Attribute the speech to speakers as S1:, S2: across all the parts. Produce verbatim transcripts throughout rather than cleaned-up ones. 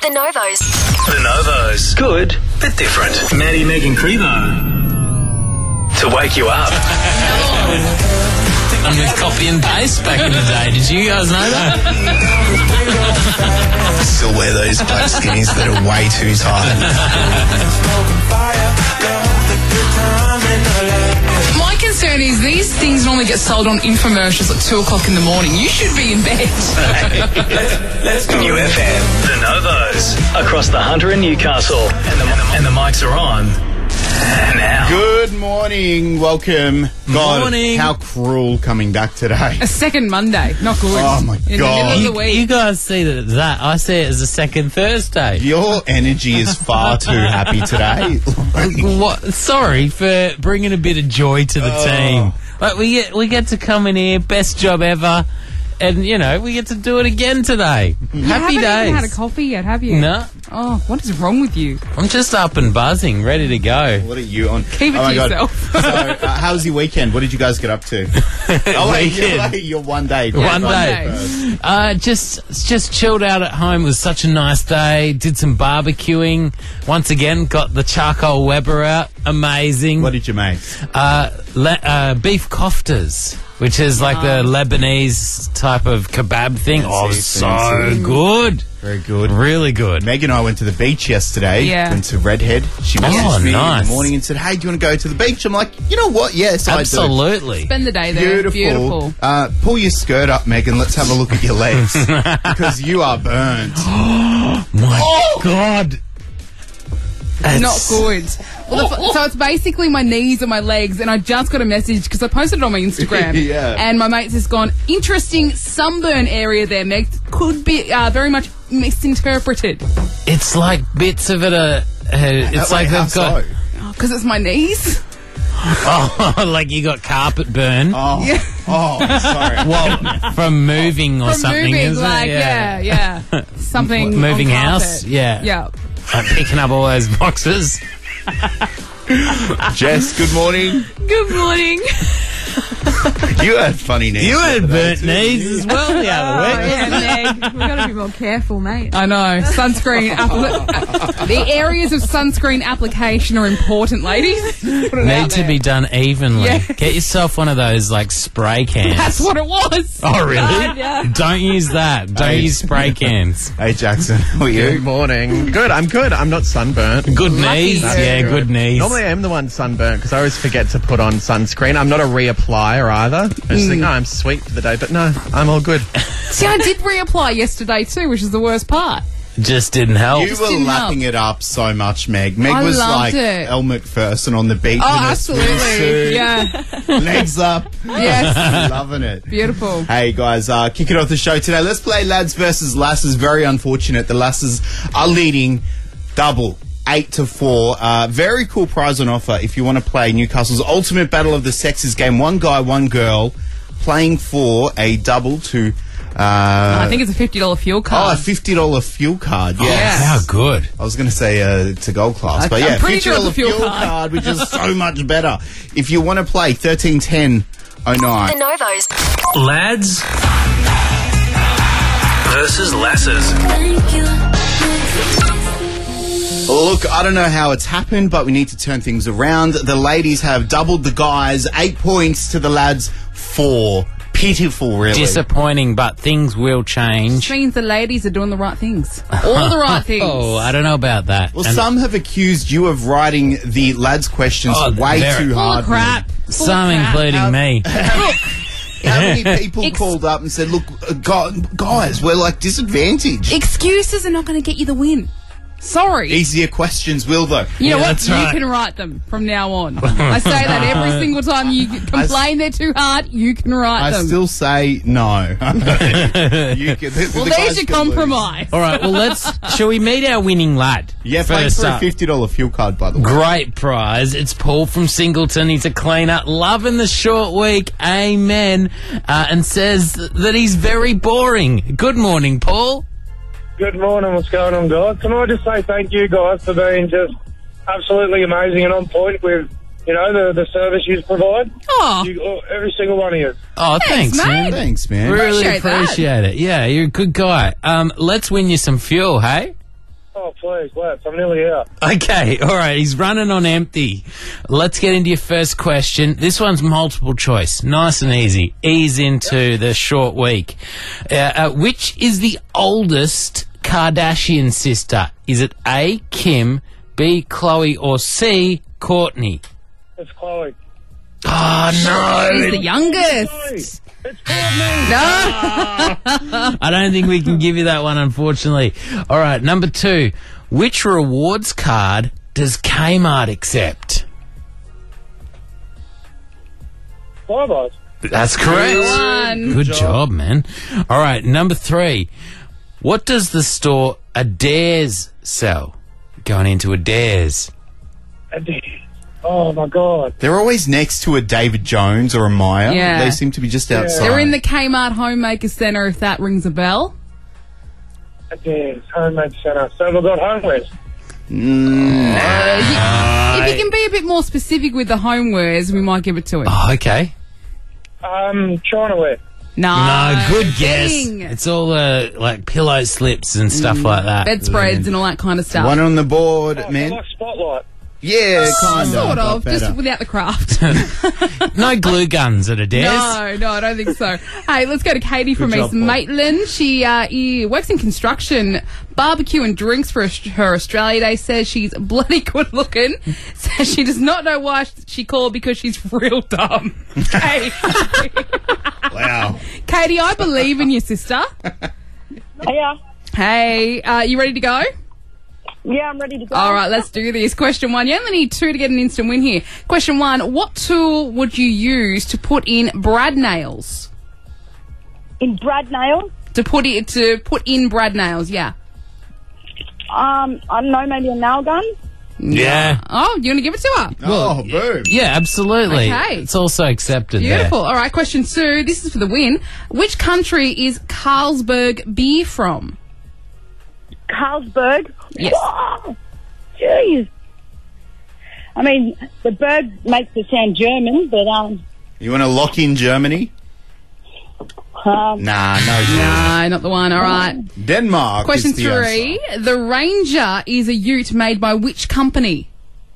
S1: The Novos.
S2: The Novos. Good, but different. Maddie, Meg and Crevo. To wake you up.
S3: I'm with copy and paste back in the day. Did you guys know that?
S4: I still wear those black skinnies that are way too tight.
S5: My concern is these things normally get sold on infomercials at two o'clock in the morning. You should be in bed.
S2: New F M. The Novos. Across the Hunter and Newcastle. And the, and the mics are on. Now.
S6: Good morning. Welcome. God,
S3: Morning.
S6: how cruel coming back today.
S5: A second Monday. Not good.
S6: Oh, my
S5: in
S6: God.
S5: the middle of
S3: You,
S5: the week.
S3: you guys see that, that. I see it as a second Thursday.
S6: Your energy is far too happy today.
S3: What? Sorry for bringing a bit of joy to the
S6: Oh.
S3: team. Like we get, we get to come in here, best job ever, and you know we get to do it again today.
S5: you
S3: Happy
S5: haven't
S3: days.
S5: even had a coffee yet, have you?
S3: No,
S5: Oh, what is wrong with you?
S3: I'm just up and buzzing, ready to go.
S6: What are you on?
S5: Keep it
S6: oh
S5: to
S6: my
S5: yourself.
S6: God. So, uh, how was your weekend? What did you guys get up to? oh, wait, you're,
S3: Weekend.
S6: wait, you're one day.
S3: One
S5: one
S3: day.
S5: day.
S3: Uh, just just chilled out at home. It was such a nice day. Did some barbecuing. Once again, got the charcoal Weber out. Amazing.
S6: What did you make?
S3: Uh, le- uh, beef koftas, which is like the Lebanese type of kebab thing.
S6: Fancy,
S3: oh, it was so
S6: fancy.
S3: good.
S6: Very good.
S3: Really good.
S6: Meg and I went to the beach yesterday.
S5: Yeah.
S6: Went to Redhead. She messaged
S3: Oh,
S6: me in
S3: nice.
S6: the morning and said, "Hey, do you want to go to the beach?" I'm like, "You know what? Yes, I do."
S3: Absolutely.
S5: Spend the day there.
S6: Beautiful.
S5: Beautiful.
S6: Uh, pull your skirt up, Megan. Let's have a look at your legs because you are burnt.
S3: My God.
S5: Not
S3: It's-
S5: good. Well, the, f- so it's basically my knees and my legs, and I just got a message because I posted it on my Instagram.
S6: Yeah.
S5: And my mate's just gone, interesting sunburn area there, Meg. Could be uh, very much misinterpreted.
S3: It's like bits of it are. Uh, it's
S6: Wait,
S3: like
S6: how
S3: they've got.
S6: so?
S5: Because it's my knees.
S3: Oh, like you got carpet burn.
S6: Oh, oh, sorry.
S3: Well, from moving or
S5: From
S3: something,
S5: moving,
S3: isn't
S5: like,
S3: it?
S5: yeah, yeah. Something
S3: Moving
S5: on carpet.
S3: house? Yeah.
S5: Yeah.
S3: Like picking up all those boxes.
S6: Jess, good morning.
S5: Good morning.
S6: You had funny knees.
S3: You had
S6: the other day
S3: burnt
S6: too,
S3: knees
S6: didn't you?
S3: as well the other week.
S5: Yeah, Meg.
S7: We've got to be more careful, mate.
S5: I know. Sunscreen. Appli- the areas of sunscreen application are important, ladies. Put it out
S3: Need to
S5: there.
S3: be done evenly.
S5: Yes.
S3: Get yourself one of those like spray cans.
S5: That's what it was.
S3: Oh, really?
S7: God, yeah.
S3: Don't use that. Don't
S6: Hey.
S3: use spray cans.
S6: Hey, Jackson, how are
S8: Good
S6: you?
S8: morning. Good, I'm good. I'm not sunburnt.
S3: Good knees.
S5: you.
S3: Yeah, good knees.
S8: Normally I am the one sunburnt because I always forget to put on sunscreen. I'm not a reapplier either. I just think, oh, I'm sweet for the day, but no, I'm all good.
S5: See, I did reapply yesterday too, which is the worst part.
S3: Just didn't help.
S6: You were
S5: didn't
S6: lapping
S5: help.
S6: it up so much, Meg. Meg
S5: I
S6: was
S5: loved
S6: like
S5: it.
S6: Elle Macpherson on the beach
S5: Oh,
S6: in her
S5: absolutely.
S6: swimsuit,
S5: Yeah.
S6: legs up,
S5: Yes.
S6: loving it.
S5: Beautiful.
S6: Hey guys, uh, kicking off the show today. Let's play lads versus lasses. Very unfortunate. The lasses are leading double. Eight to four. Uh, very cool prize on offer if you want to play Newcastle's Ultimate Battle of the Sexes game. One guy, one girl, playing for a double to. Uh,
S5: I think it's a fifty dollars fuel
S6: oh, a
S5: card.
S6: fifty dollars fuel card. Yes.
S5: Yeah.
S3: How good.
S6: I was going to say uh, to gold class, but
S5: I'm
S6: yeah,
S5: pretty
S6: fifty
S5: sure it's
S6: dollars
S5: a fuel
S6: fuel
S5: card.
S6: card, which is so much better. If you want to play, thirteen ten oh nine.
S1: The Novos.
S2: Lads versus lasses.
S6: Look, I don't know how it's happened, but we need to turn things around. The ladies have doubled the guys, eight points to the lads, four. Pitiful, really.
S3: Disappointing, but things will
S5: Which
S3: change.
S5: means the ladies are doing the right things. All the right things.
S3: Oh, I don't know about that.
S6: well,
S3: And
S6: some have accused you of writing the lads' questions
S3: Oh,
S6: way
S3: very-
S6: too
S5: Full
S6: hard.
S5: of crap.
S6: Meg.
S5: Full
S3: some,
S5: of crap.
S3: including
S6: Um,
S3: me.
S6: How many people
S5: Ex-
S6: called up and said, look, uh, gu- guys, we're like disadvantaged.
S5: Excuses are not going to get you the win. Sorry.
S6: Easier questions will, though.
S5: You know
S3: Yeah,
S5: what?
S3: that's
S5: You
S3: right.
S5: can write them from now on. I say that every single time you complain they're too hard, you can write
S6: I
S5: them.
S6: still say no. You can- the-
S5: well,
S6: the
S5: there's
S6: guys
S5: your
S6: can lose.
S5: compromise.
S3: All right, well, let's. Shall we meet our winning lad?
S6: Yeah, playing
S3: First
S6: for a
S3: up.
S6: fifty dollars fuel card, by the way.
S3: Great prize. It's Paul from Singleton. He's a cleaner, loving the short week. Amen. Uh, and says that he's very boring. Good morning, Paul.
S9: Good morning, what's going on, guys? Can I just say thank you, guys, for being just absolutely amazing and on point with, you know, the, the service you provide.
S5: Oh,
S9: You, oh, every single one of you.
S3: Oh, thanks,
S5: Thanks,
S3: man.
S5: mate.
S6: Thanks, man.
S3: Really
S5: Appreciate that.
S3: appreciate it. Yeah, you're a good guy. Um, let's win you some fuel, hey?
S9: please, let's. I'm nearly out.
S3: Okay, all right. He's running on empty. Let's get into your first question. This one's multiple choice. Nice and easy. Ease into the short week. Uh, uh, which is the oldest Kardashian sister? Is it A, Kim, B, Khloe, or C, Kourtney?
S9: It's Chloe.
S3: Oh, no.
S5: He's the youngest.
S9: Chloe. It's Courtney.
S5: No.
S3: I don't think we can give you that one, unfortunately. All right, number two. Which rewards card does Kmart accept?
S9: Five Eyes.
S3: That's correct.
S5: One.
S3: Good job, man. All right, number three. What does the store Adairs sell? Going into Adairs.
S9: Oh, my God.
S6: They're always next to a David Jones or a Myer.
S5: Yeah.
S6: They seem to be just outside.
S5: They're in the Kmart Homemaker Centre, if that rings a bell.
S9: Yes, Homemade Centre. So we've got homewares.
S5: Uh, if you can be a bit more specific with the homewares, we might give it to him.
S3: Oh, okay.
S9: Um, China wear.
S5: No.
S3: No, good guess.
S5: Ding.
S3: It's all uh, like pillow slips and stuff like that.
S5: Bedspreads and all that kind of stuff.
S6: One on the board,
S9: Oh,
S6: man.
S9: like Spotlight.
S6: Yeah, kind
S5: Sort
S6: of.
S5: of,
S6: but
S5: just
S6: better.
S5: without the craft.
S3: No glue guns at Adairs.
S5: No, no, I don't think so. Hey, let's go to Katie from
S6: Good
S5: East
S6: job, Paul.
S5: Maitland. She uh, he works in construction, barbecue and drinks for Aus- her Australia Day. Says she's bloody good looking. Says she does not know why she called because she's real dumb. Hey.
S6: Wow.
S5: Katie, I believe in you, sister.
S7: Yeah.
S5: Hey, uh, you ready to go?
S7: Yeah, I'm ready to go.
S5: All right, let's do this. Question one. You only need two to get an instant win here. Question one. What tool would you use to put in brad nails?
S7: In Brad Nail,
S5: To put it to put in brad nails, yeah.
S7: um, I don't know, maybe a nail gun.
S3: Yeah.
S5: Oh, you want to give it to her?
S6: Oh, boom.
S3: Yeah, absolutely.
S5: Okay.
S3: It's also accepted
S5: Beautiful. All right, question two. This is for the win. Which country is Carlsberg beer from?
S7: Carlsberg.
S5: Yes.
S7: Oh, jeez. I mean, the bird makes it sound German, but um,
S6: You want to lock in Germany?
S7: um
S6: Nah, no.
S5: No, not the one. All right.
S6: Denmark.
S5: Question
S6: is the
S5: three. The Ranger is a ute made by which company?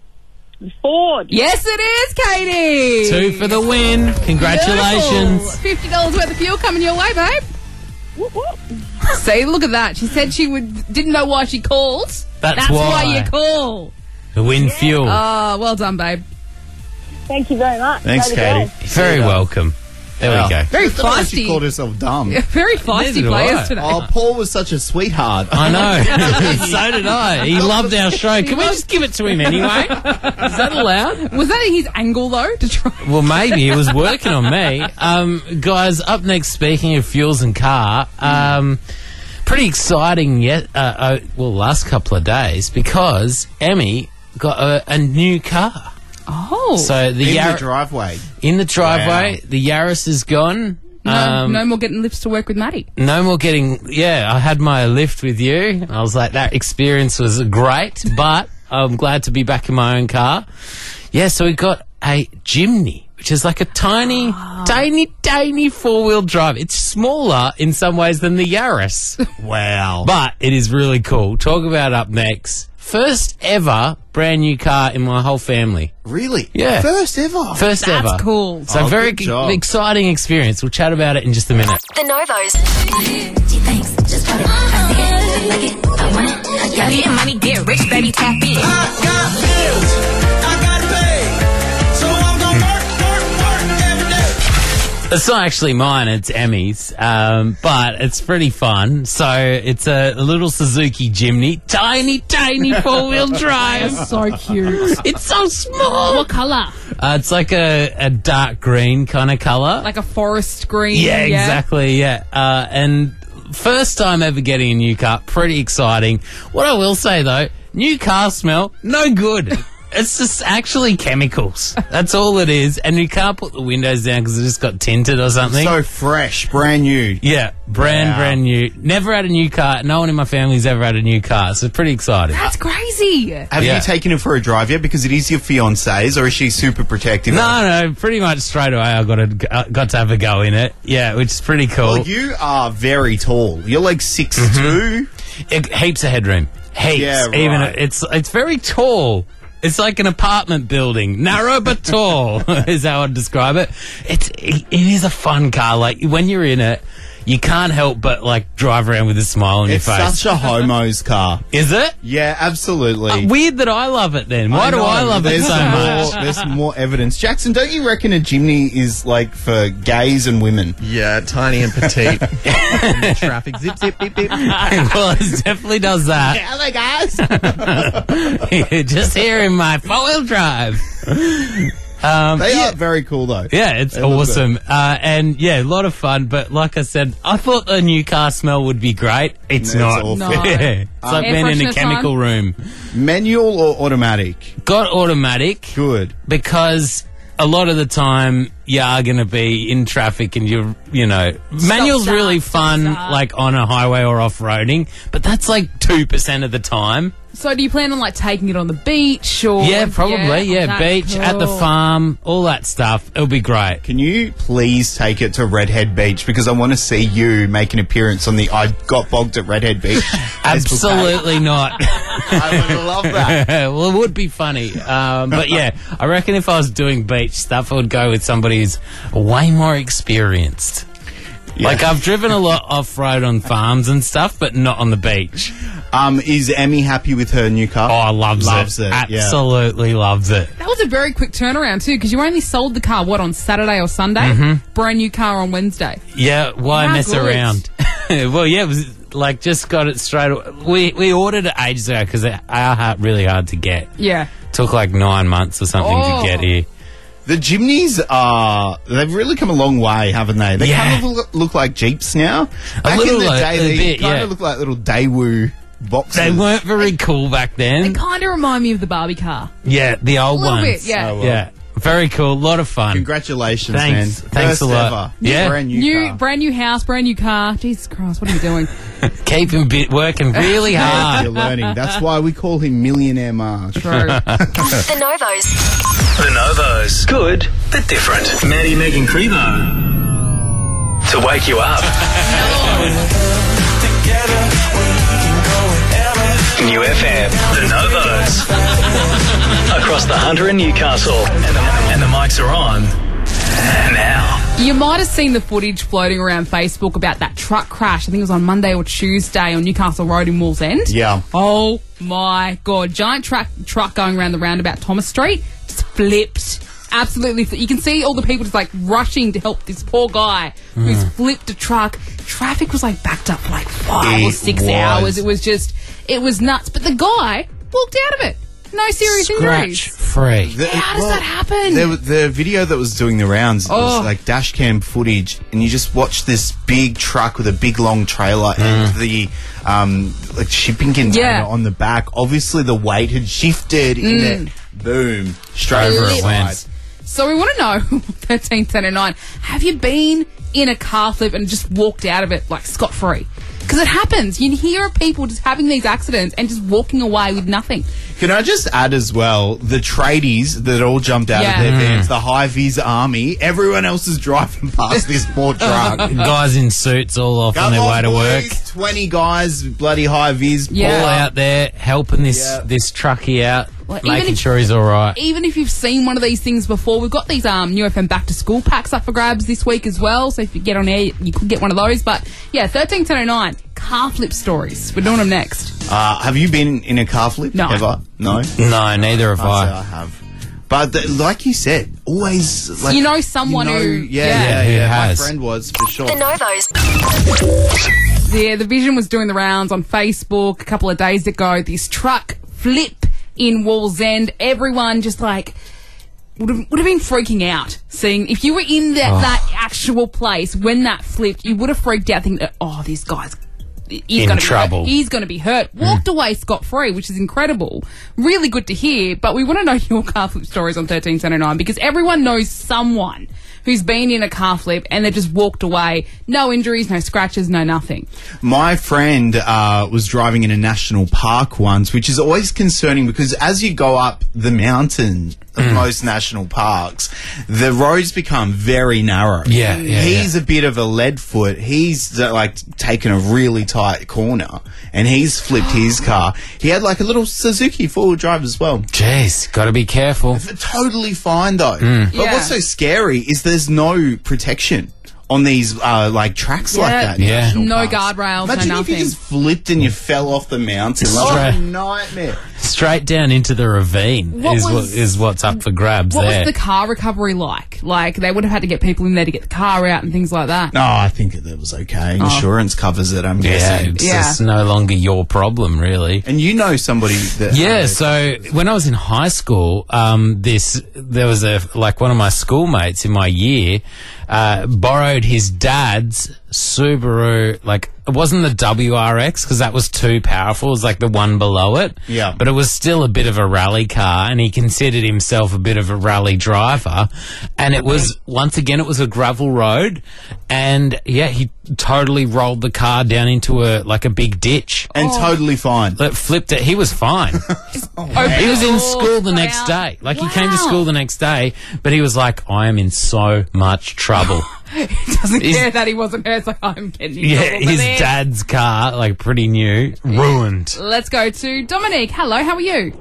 S7: Ford.
S5: Yes, it is, Katie.
S3: there. Two for the win. Congratulations.
S5: Beautiful. fifty dollars worth of fuel coming your way, babe.
S7: Whoop, whoop.
S5: See, look at that. She said she would didn't know why she called.
S3: That's
S5: why.
S3: why.
S5: you call.
S3: The win fuel.
S5: Oh, well done, babe.
S7: Thank you very much.
S6: Thanks,
S7: Way to
S6: Katie.
S7: go.
S3: Very welcome. There
S6: Wow.
S3: we go.
S5: Very
S6: I don't know why She
S5: feisty.
S6: called herself dumb.
S5: Very feisty
S3: Neither do
S5: players
S3: I.
S5: today.
S6: Oh, Paul was such a sweetheart.
S3: I know. So did I. He loved our show. Can we just give it to him anyway? Is that allowed?
S5: Was that his angle though to try?
S3: Well, maybe it was working on me. Um, guys, up next, speaking of fuels and car, um, pretty exciting yet, uh, uh, well, last couple of days because Emmy got a, a new car.
S5: Oh,
S3: So the
S6: in
S3: Yar-
S6: the driveway.
S3: in the driveway,
S6: Wow.
S3: the Yaris is gone.
S5: no,
S3: Um,
S5: no more getting lifts to work with Maddie.
S3: No more getting, yeah, I had my lift with you. I was like, that experience was great, but I'm glad to be back in my own car. Yeah, so we got a Jimny, which is like a tiny, tiny, tiny four-wheel drive. It's smaller in some ways than the Yaris,
S6: Wow.
S3: but it is really cool. Talk about up next. First ever brand new car in my whole family.
S6: Really?
S3: Yeah.
S6: First ever.
S3: First
S5: That's
S3: ever.
S5: cool.
S3: So
S6: Oh,
S3: very
S6: good job.
S3: exciting experience. We'll chat about it in just a minute.
S1: The Novos. G-Thanks, just bought it. I see it, I like it, I want it, I got it. Getting money, get rich, baby, tap in.
S10: I got bills, I gotta pay, so I'm gonna work, work, work every day.
S3: It's not actually mine, it's Emmy's, um, but it's pretty fun. So it's a, a little Suzuki Jimny, tiny, tiny four-wheel drive.
S5: So cute.
S3: It's so small.
S5: What colour?
S3: Uh, it's like a, a dark green kind of colour.
S5: Like a forest green.
S3: yeah, exactly, yeah. Uh, and first time ever getting a new car, pretty exciting. What I will say, though, new car smell, no good. It's just actually chemicals. That's all it is. And you can't put the windows down because it just got tinted or something.
S6: So fresh, brand new.
S3: Yeah, brand,
S6: Wow.
S3: brand new. Never had a new car. No one in my family's ever had a new car, so pretty exciting.
S5: That's crazy.
S6: Have
S3: Yeah.
S6: you taken her for a drive yet? Because it is your fiancé's, or is she super protective?
S3: No, no, pretty much straight away I got to, uh, got to have a go in it. Yeah, which is pretty cool.
S6: Well, you are very tall. You're like six two.
S3: It, heaps of headroom. Heaps Heaps.
S6: Yeah, right.
S3: Even it's it's very tall. It's like an apartment building, narrow but tall, is how I'd describe it. It's it, it is a fun car. Like when you're in it, you can't help but like drive around with a smile on
S6: It's
S3: your face.
S6: such a homo's car.
S3: Is it?
S6: Yeah, absolutely.
S3: Uh, weird that I love it. Then why do
S6: know,
S3: I love it
S6: there's
S3: so much?
S6: more, There's more evidence. Jackson, don't you reckon a Jimny is like for gays and women?
S8: Yeah, tiny and petite. In the traffic. Zip, zip, beep, beep.
S3: Well, it definitely does that.
S6: Hello, guys.
S3: Just here in my four-wheel drive. Um,
S6: They
S3: yeah.
S6: are very cool, though.
S3: Yeah, it's
S6: I love
S3: awesome. Uh, and yeah, a lot of fun. But like I said, I thought the new car smell would be great. It's
S6: No,
S3: not.
S6: it's awful.
S5: No.
S3: Yeah. It's like
S5: Air
S3: being in a
S5: freshener
S3: chemical
S5: time?
S3: room.
S6: Manual or automatic?
S3: Got automatic
S6: Good.
S3: because a lot of the time you are going to be in traffic and you're, you know, manual's
S5: start,
S3: really
S5: stop,
S3: fun,
S5: start.
S3: like on a highway or off-roading, but that's like two percent of the time.
S5: So do you plan on like taking it on the beach or?
S3: Yeah, probably. Yeah,
S5: that's
S3: beach, at the
S5: cool.
S3: farm, all that stuff. It'll be great.
S6: Can you please take it to Redhead Beach? Because I want to see you make an appearance on the I Got Bogged at Redhead Beach. Facebook page.
S3: Absolutely not.
S6: I would love that.
S3: Well, it would be funny. Um, but yeah, I reckon if I was doing beach stuff, I would go with somebody who's way more experienced. Like, I've driven a lot off-road on farms and stuff, but not on the beach.
S6: Um, is Emmy happy with her new car?
S3: Oh, loves,
S6: Loves
S3: it.
S6: it, yeah.
S3: Absolutely loves it.
S5: That was a very quick turnaround too, because you only sold the car what on Saturday or Sunday.
S3: Mm-hmm.
S5: Brand new car on Wednesday.
S3: Yeah, why
S5: How
S3: mess
S5: good.
S3: around? Well, yeah, it was like just got it straight away. We, we ordered it ages ago because they are hard, really hard to get.
S5: Yeah.
S3: Took like nine months or something
S5: Oh.
S3: to get here.
S6: The Jimneys are, they've really come a long way, haven't they? They
S3: Yeah.
S6: kind of look, look like Jeeps now. Back
S3: little,
S6: in the
S3: like,
S6: day,
S3: a
S6: they
S3: bit,
S6: kind
S3: yeah.
S6: of look like little Daewoo boxes.
S3: They weren't very cool back
S5: They
S3: then.
S5: kind of remind me of the Barbie car.
S3: Yeah, the
S5: A
S3: old
S5: little
S3: ones.
S5: bit, yeah.
S6: Oh, well.
S3: Yeah, very cool. A lot of fun.
S6: Congratulations,
S3: Thanks.
S6: man.
S3: Thanks
S6: First
S3: a lot.
S6: ever.
S3: Yeah.
S6: Brand new,
S5: New,
S6: car.
S5: brand new house, brand new car. Jesus Christ, what are you doing?
S3: Keep him bit working really
S6: You're
S3: hard.
S6: learning. That's why we call him Millionaire Marge.
S5: True.
S1: The Novos.
S2: The Novos. Good, but different. Maddie, Megan Crevo. To wake you up. New F M. The Novos. Across the Hunter and Newcastle. And the, and the mics are on. Now.
S5: You might have seen the footage floating around Facebook about that truck crash. I think it was on Monday or Tuesday on Newcastle Road in Wallsend.
S6: Yeah.
S5: Oh my God. Giant truck truck going around the roundabout Thomas Street. Just flipped. Absolutely. fl- You can see all the people just like rushing to help this poor guy who's flipped a truck. Traffic was like backed up for like five or
S6: It
S5: six
S6: was.
S5: hours. It was just, it was nuts. But the guy walked out of it. No serious
S3: Scratch
S5: injuries.
S3: free.
S6: The-
S5: How does
S6: well,
S5: that happen?
S6: The, the video that was doing the rounds
S5: Oh.
S6: was like dash cam footage, and you just watch this big truck with a big long trailer and the um, like shipping container
S5: Yeah.
S6: on the back. Obviously, the weight had shifted in it. Boom, straight
S3: Over
S6: over
S3: it
S6: it
S3: went.
S6: went.
S5: So we want to know, thirteen ten and nine, have you been in a car flip and just walked out of it like scot-free? Because it happens. You hear of people just having these accidents and just walking away with nothing.
S6: Can I just add as well, the tradies that all jumped out
S5: Yeah.
S6: of their vans, the high-vis army, everyone else is driving past this poor truck.
S3: Guys in suits all off on
S6: Come
S3: their
S6: on,
S3: way to work.
S6: boys, twenty guys, bloody high-vis.
S5: Yeah.
S3: All out there helping this
S6: Yeah.
S3: this truckie out,
S5: Well, even
S3: making
S5: if-
S3: sure he's all right.
S5: Even if you've seen one of these things before, we've got these um, New F M back to school packs up for grabs this week as well. So if you get on air, you could get one of those. But yeah, thirteen ten oh nine, car flip stories. We're doing them next.
S6: Uh, have you been in a car flip
S5: No.
S6: ever? No?
S3: No, neither have
S6: I'd say
S3: I.
S6: I have. But the, like you said, always like
S5: You know someone
S6: you know-
S5: who-
S6: yeah,
S5: yeah.
S6: yeah,
S3: Who
S6: yeah. My
S3: has.
S6: friend was for sure.
S1: The Novos.
S5: Yeah, the Vision was doing the rounds on Facebook a couple of days ago. This truck flip in Wallsend. Everyone just like would have, would have been freaking out seeing if you were in that,
S3: Oh.
S5: that actual place when that flipped. You would have freaked out thinking, "Oh, this guy's he's
S3: In
S5: gonna
S3: trouble.
S5: Be hurt. He's going to be hurt." Walked away scot free, which is incredible. Really good to hear. But we want to know your car flip stories on thirteen ten oh nine because everyone knows someone who's been in a car flip and they just walked away. No injuries, no scratches, no nothing.
S6: My friend uh, was driving in a national park once, which is always concerning because as you go up the mountain, of most national parks, the roads become very narrow.
S3: Yeah, yeah,
S6: He's a bit of a lead foot. He's uh, like taken a really tight corner, and he's flipped his car. He had like a little Suzuki four-wheel drive as well.
S3: Jeez, got to be careful.
S6: Totally fine though.
S3: Mm.
S6: But
S5: Yeah.
S6: what's so scary is there's no protection on these uh, like tracks like
S5: Yeah.
S6: that. in
S3: Yeah.
S6: national
S5: No
S6: parks.
S5: guardrails, no
S6: Imagine if
S5: nothing.
S6: you just flipped and you fell off the mountain.
S3: Straight-
S6: Like a nightmare.
S3: Straight down into the ravine
S5: What
S3: is
S5: was-
S3: what is what's up for grabs
S5: What
S3: there.
S5: was the car recovery like? Like, they would have had to get people in there to get the car out and things like that.
S6: No, I think that was okay. Insurance covers it, I'm
S3: yeah,
S6: guessing.
S3: it's
S5: Yeah.
S3: just no longer your problem, really.
S6: And you know somebody that...
S3: Yeah, so when I was in high school, um, this there was a like one of my schoolmates in my year uh, borrowed his dad's Subaru. Like it wasn't the W R X because that was too powerful. It was like the one below it.
S6: Yeah.
S3: but it was still a bit of a rally car, and he considered himself a bit of a rally driver. And it was once again, it was a gravel road, and yeah, he totally rolled the car down into a like a big ditch.
S6: And totally fine.
S3: That flipped it. He was fine. He was in school the next day. Like, he came to
S5: Wow.
S3: school the next day, but he was like, I am in so much trouble.
S5: He doesn't
S3: His-
S5: care that he wasn't hurt. It's like, I'm getting in
S3: Yeah,
S5: trouble for
S3: his
S5: this.
S3: dad's car, like, pretty new, ruined.
S5: Let's go to Dominique. Hello, how are you?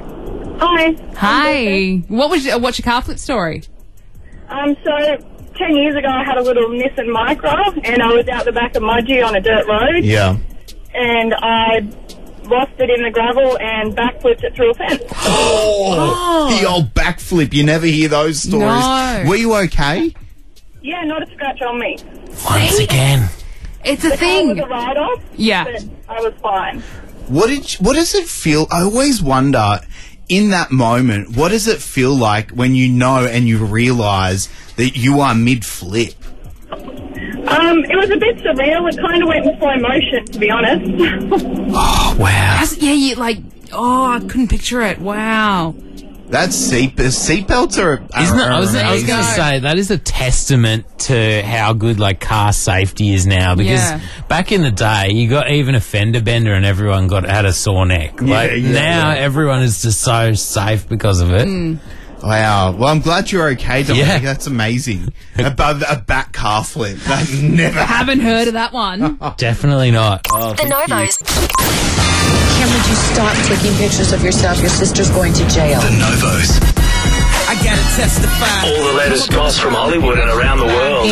S11: Hi.
S5: Hi. What was your, what's your car flip story?
S11: Um, so, ten years ago I had a little Nissan Micra and I was out the back of Mudgee on a dirt road
S6: Yeah.
S11: and I lost it in the gravel and backflipped it through a fence.
S6: Oh, the old backflip. You never hear those stories.
S5: No.
S6: Were you okay?
S11: Yeah, not a scratch on me.
S3: Once again.
S5: It's a
S11: The car
S5: thing.
S11: was a write-off,
S5: Yeah.
S11: but I was fine.
S6: What did? You, what does it feel? I always wonder. In that moment, what does it feel like when you know and you realise that you are mid-flip?
S11: Um, it was a bit surreal. It kind of went in slow motion, to be honest.
S3: Oh, wow.
S5: That's- yeah, you like, oh, I couldn't picture it. Wow.
S6: That's seat seatbelts are. are
S3: Isn't it? I was,
S6: are
S3: I was going to
S6: amazing.
S3: say that is a testament to how good like car safety is now. Because
S5: Yeah.
S3: back in the day, you got even a fender bender and everyone got had a sore neck. Like
S6: yeah,
S3: now,
S6: yeah.
S3: everyone is just so safe because of it.
S6: Wow. Well, I'm glad you're okay, Dominic.
S3: Yeah.
S6: That's amazing. Above a back car flip. That never.
S5: Haven't heard of that one.
S3: Definitely not.
S12: The Novos. Kim, would you stop taking pictures of yourself? Your sister's going to jail.
S2: The Novos.
S10: I gotta testify.
S2: All the latest goss from Hollywood and around the world.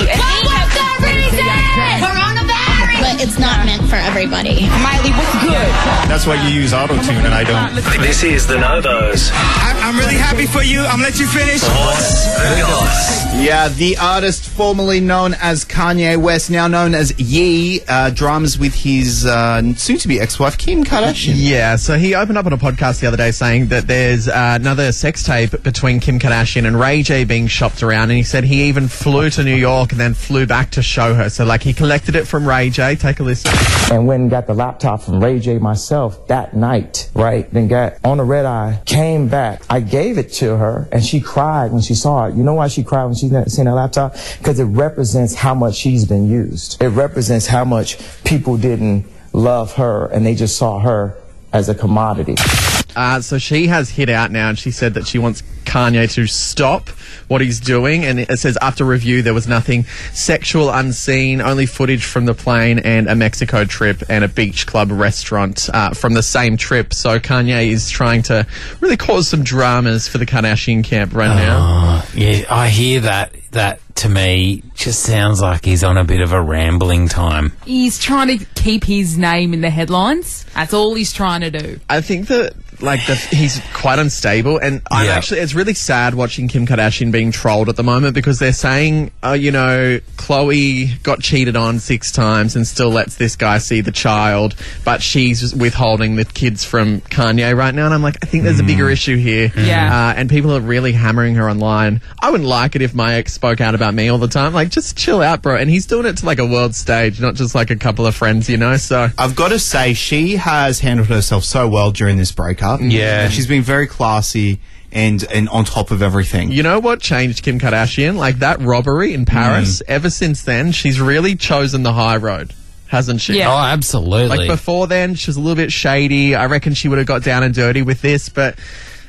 S13: But it's not meant for everybody.
S10: Miley, what's good?
S6: That's why you use auto-tune and I don't.
S2: This is The Novos.
S10: I, I'm really happy for you. I'm gonna let you finish.
S2: What's the goss?
S6: Yeah, the artist formerly known as Kanye West, now known as Ye, uh, dramas with his uh, soon-to-be ex-wife Kim Kardashian.
S8: Yeah, so he opened up on a podcast the other day saying that there's uh, another sex tape between Kim Kardashian and Ray J being shopped around, and he said he even flew to New York and then flew back to show her. So, like, he collected it from Ray J. Take a listen.
S14: And went and got the laptop from Ray J myself that night, right? Then got on the red eye, came back. I gave it to her, and she cried when she saw it. You know why she cried when she seen that laptop? Because it represents how much she's been used. It represents how much people didn't love her, and they just saw her as a commodity.
S8: Uh, so she has hit out now, and she said that she wants Kanye to stop what he's doing. And it says, after review, there was nothing sexual unseen, only footage from the plane and a Mexico trip and a beach club restaurant uh, from the same trip. So Kanye is trying to really cause some dramas for the Kardashian camp right now.
S3: Oh, yeah, I hear that. That to me just sounds like he's on a bit of a rambling time.
S5: He's trying to keep his name in the headlines. That's all he's trying to do.
S8: I think that, like, the, he's quite unstable, and I'm
S3: Yeah.
S8: actually, it's really sad watching Kim Kardashian being trolled at the moment because they're saying, uh, you know, Khloe got cheated on six times and still lets this guy see the child, but she's withholding the kids from Kanye right now, and I'm like, I think there's a bigger issue here.
S5: Yeah.
S8: Uh, and people are really hammering her online. I wouldn't like it if my ex spoke out about me all the time. Like, just chill out, bro. And he's doing it to, like, a world stage, not just, like, a couple of friends, you know, so...
S6: I've got to say, she has handled herself so well during this breakup.
S3: Yeah.
S6: She's been very classy and, and on top of everything.
S8: You know what changed Kim Kardashian? Like that robbery in Paris. Ever since then, she's really chosen the high road, hasn't she?
S5: Yeah.
S3: Oh, absolutely.
S8: Like before then, she was a little bit shady. I reckon she would have got down and dirty with this, but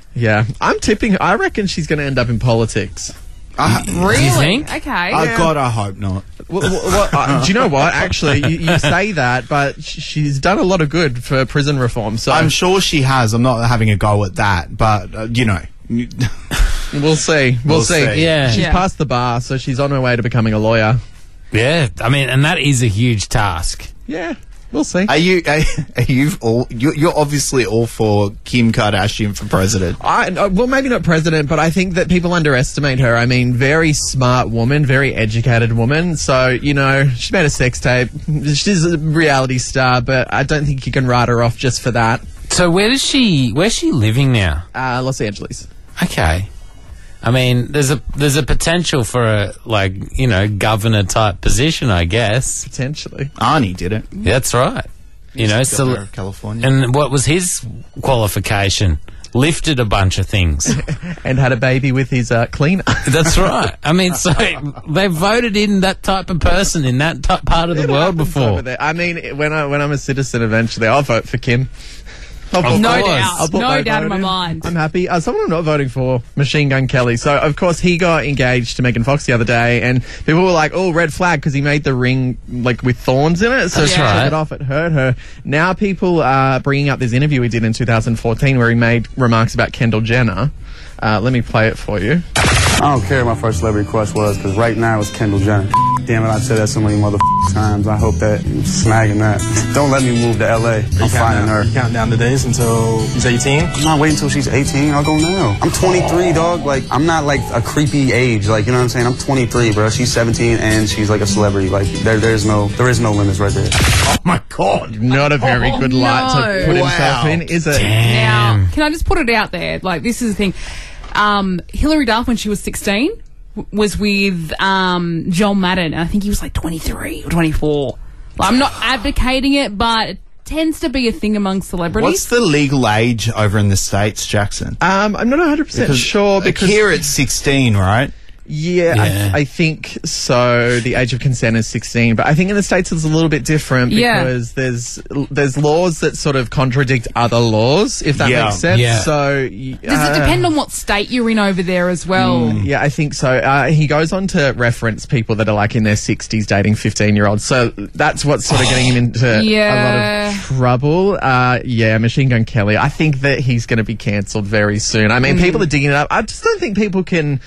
S8: Yeah, I'm tipping. I reckon she's going to end up in politics.
S6: Uh,
S5: Really?
S3: You think?
S5: Okay.
S6: Oh, God, I hope not.
S8: Well, well, well, uh, do you know what? Actually, you, you say that, but sh- she's done a lot of good for prison reform. So
S6: I'm sure she has. I'm not having a go at that, but, uh, you know.
S8: we'll see. We'll,
S6: We'll
S8: see.
S6: see.
S3: Yeah.
S8: She's
S5: Yeah.
S8: passed the bar, so she's on her way to becoming a lawyer.
S3: Yeah, I mean, and that is a huge task.
S8: Yeah, we'll see.
S6: Are you, are, are you all, you're, you're obviously all for Kim Kardashian for president.
S8: I, uh, well, maybe not president, but I think that people underestimate her. I mean, very smart woman, very educated woman. So, you know, she made a sex tape. She's a reality star, but I don't think you can write her off just for that.
S3: So where does she, where's she living now?
S8: Uh, Los Angeles.
S3: Okay. I mean, there's a there's a potential for a, like, you know, governor type position, I guess.
S8: Potentially.
S6: Arnie did it.
S3: That's right. You know, so,
S6: Governor of California.
S3: and what was his qualification? Lifted a bunch of things.
S8: And had a baby with his uh, cleaner.
S3: That's right. I mean, so they voted in that type of person in that type part of the
S8: It
S3: world
S8: happens
S3: before.
S8: over there. I mean, when I when I'm a citizen, eventually I'll vote for Kim. I'll
S3: Of
S8: put-
S5: No
S3: course.
S5: doubt.
S8: I'll put
S5: No
S8: my
S5: doubt in
S8: vote
S5: my mind.
S8: I'm happy. Uh, someone I'm not voting for, Machine Gun Kelly. So, of course, he got engaged to Megan Fox the other day, and people were like, oh, red flag, because he made the ring, like, with thorns in it. So
S3: That's
S8: she
S3: right.
S8: took it off. It hurt her. Now people are bringing up this interview he did in two thousand fourteen where he made remarks about Kendall Jenner. Uh, let me play it for you.
S15: I don't care what my first celebrity crush was, because right now it's Kendall Jenner. Damn it, I've said that so many mother times. I hope that you're snagging that. Don't let me move to L A. I'm finding her.
S16: You count down the days until she's eighteen?
S15: I'm not waiting until she's eighteen. I'll go now. I'm twenty-three, dog. Like, I'm not like a creepy age. Like, you know what I'm saying? I'm twenty-three, bro. She's seventeen and she's like a celebrity. Like, there, there's no, there is no limits right there.
S6: Oh, my God.
S8: Not a very good light to
S5: no.
S8: put
S6: Wow.
S8: himself in, is it?
S5: Now, can I just put it out there? Like, this is the thing. Um, Hillary Duff, when she was sixteen, w- was with um, Joel Madden, and I think he was like twenty-three or twenty-four. Like, I'm not advocating it, but it tends to be a thing among celebrities.
S6: What's the legal age over in the States, Jackson?
S8: Um, I'm not one hundred percent sure because
S6: here it's sixteen, right?
S8: Yeah,
S3: Yeah.
S8: I, I think so. The age of consent is sixteen, but I think in the States it's a little bit different
S5: Yeah.
S8: because there's there's laws that sort of contradict other laws, if that
S6: Yeah.
S8: makes sense.
S3: Yeah.
S8: So y-
S5: Does
S8: uh,
S5: it depend on what state you're in over there as well?
S8: Yeah, I think so. Uh, he goes on to reference people that are like in their sixties dating fifteen-year-olds. So that's what's sort of getting him into
S5: Yeah.
S8: a lot of trouble. Uh, yeah, Machine Gun Kelly. I think that he's going to be cancelled very soon. I mean,
S5: Mm.
S8: people are digging it up. I just don't think people can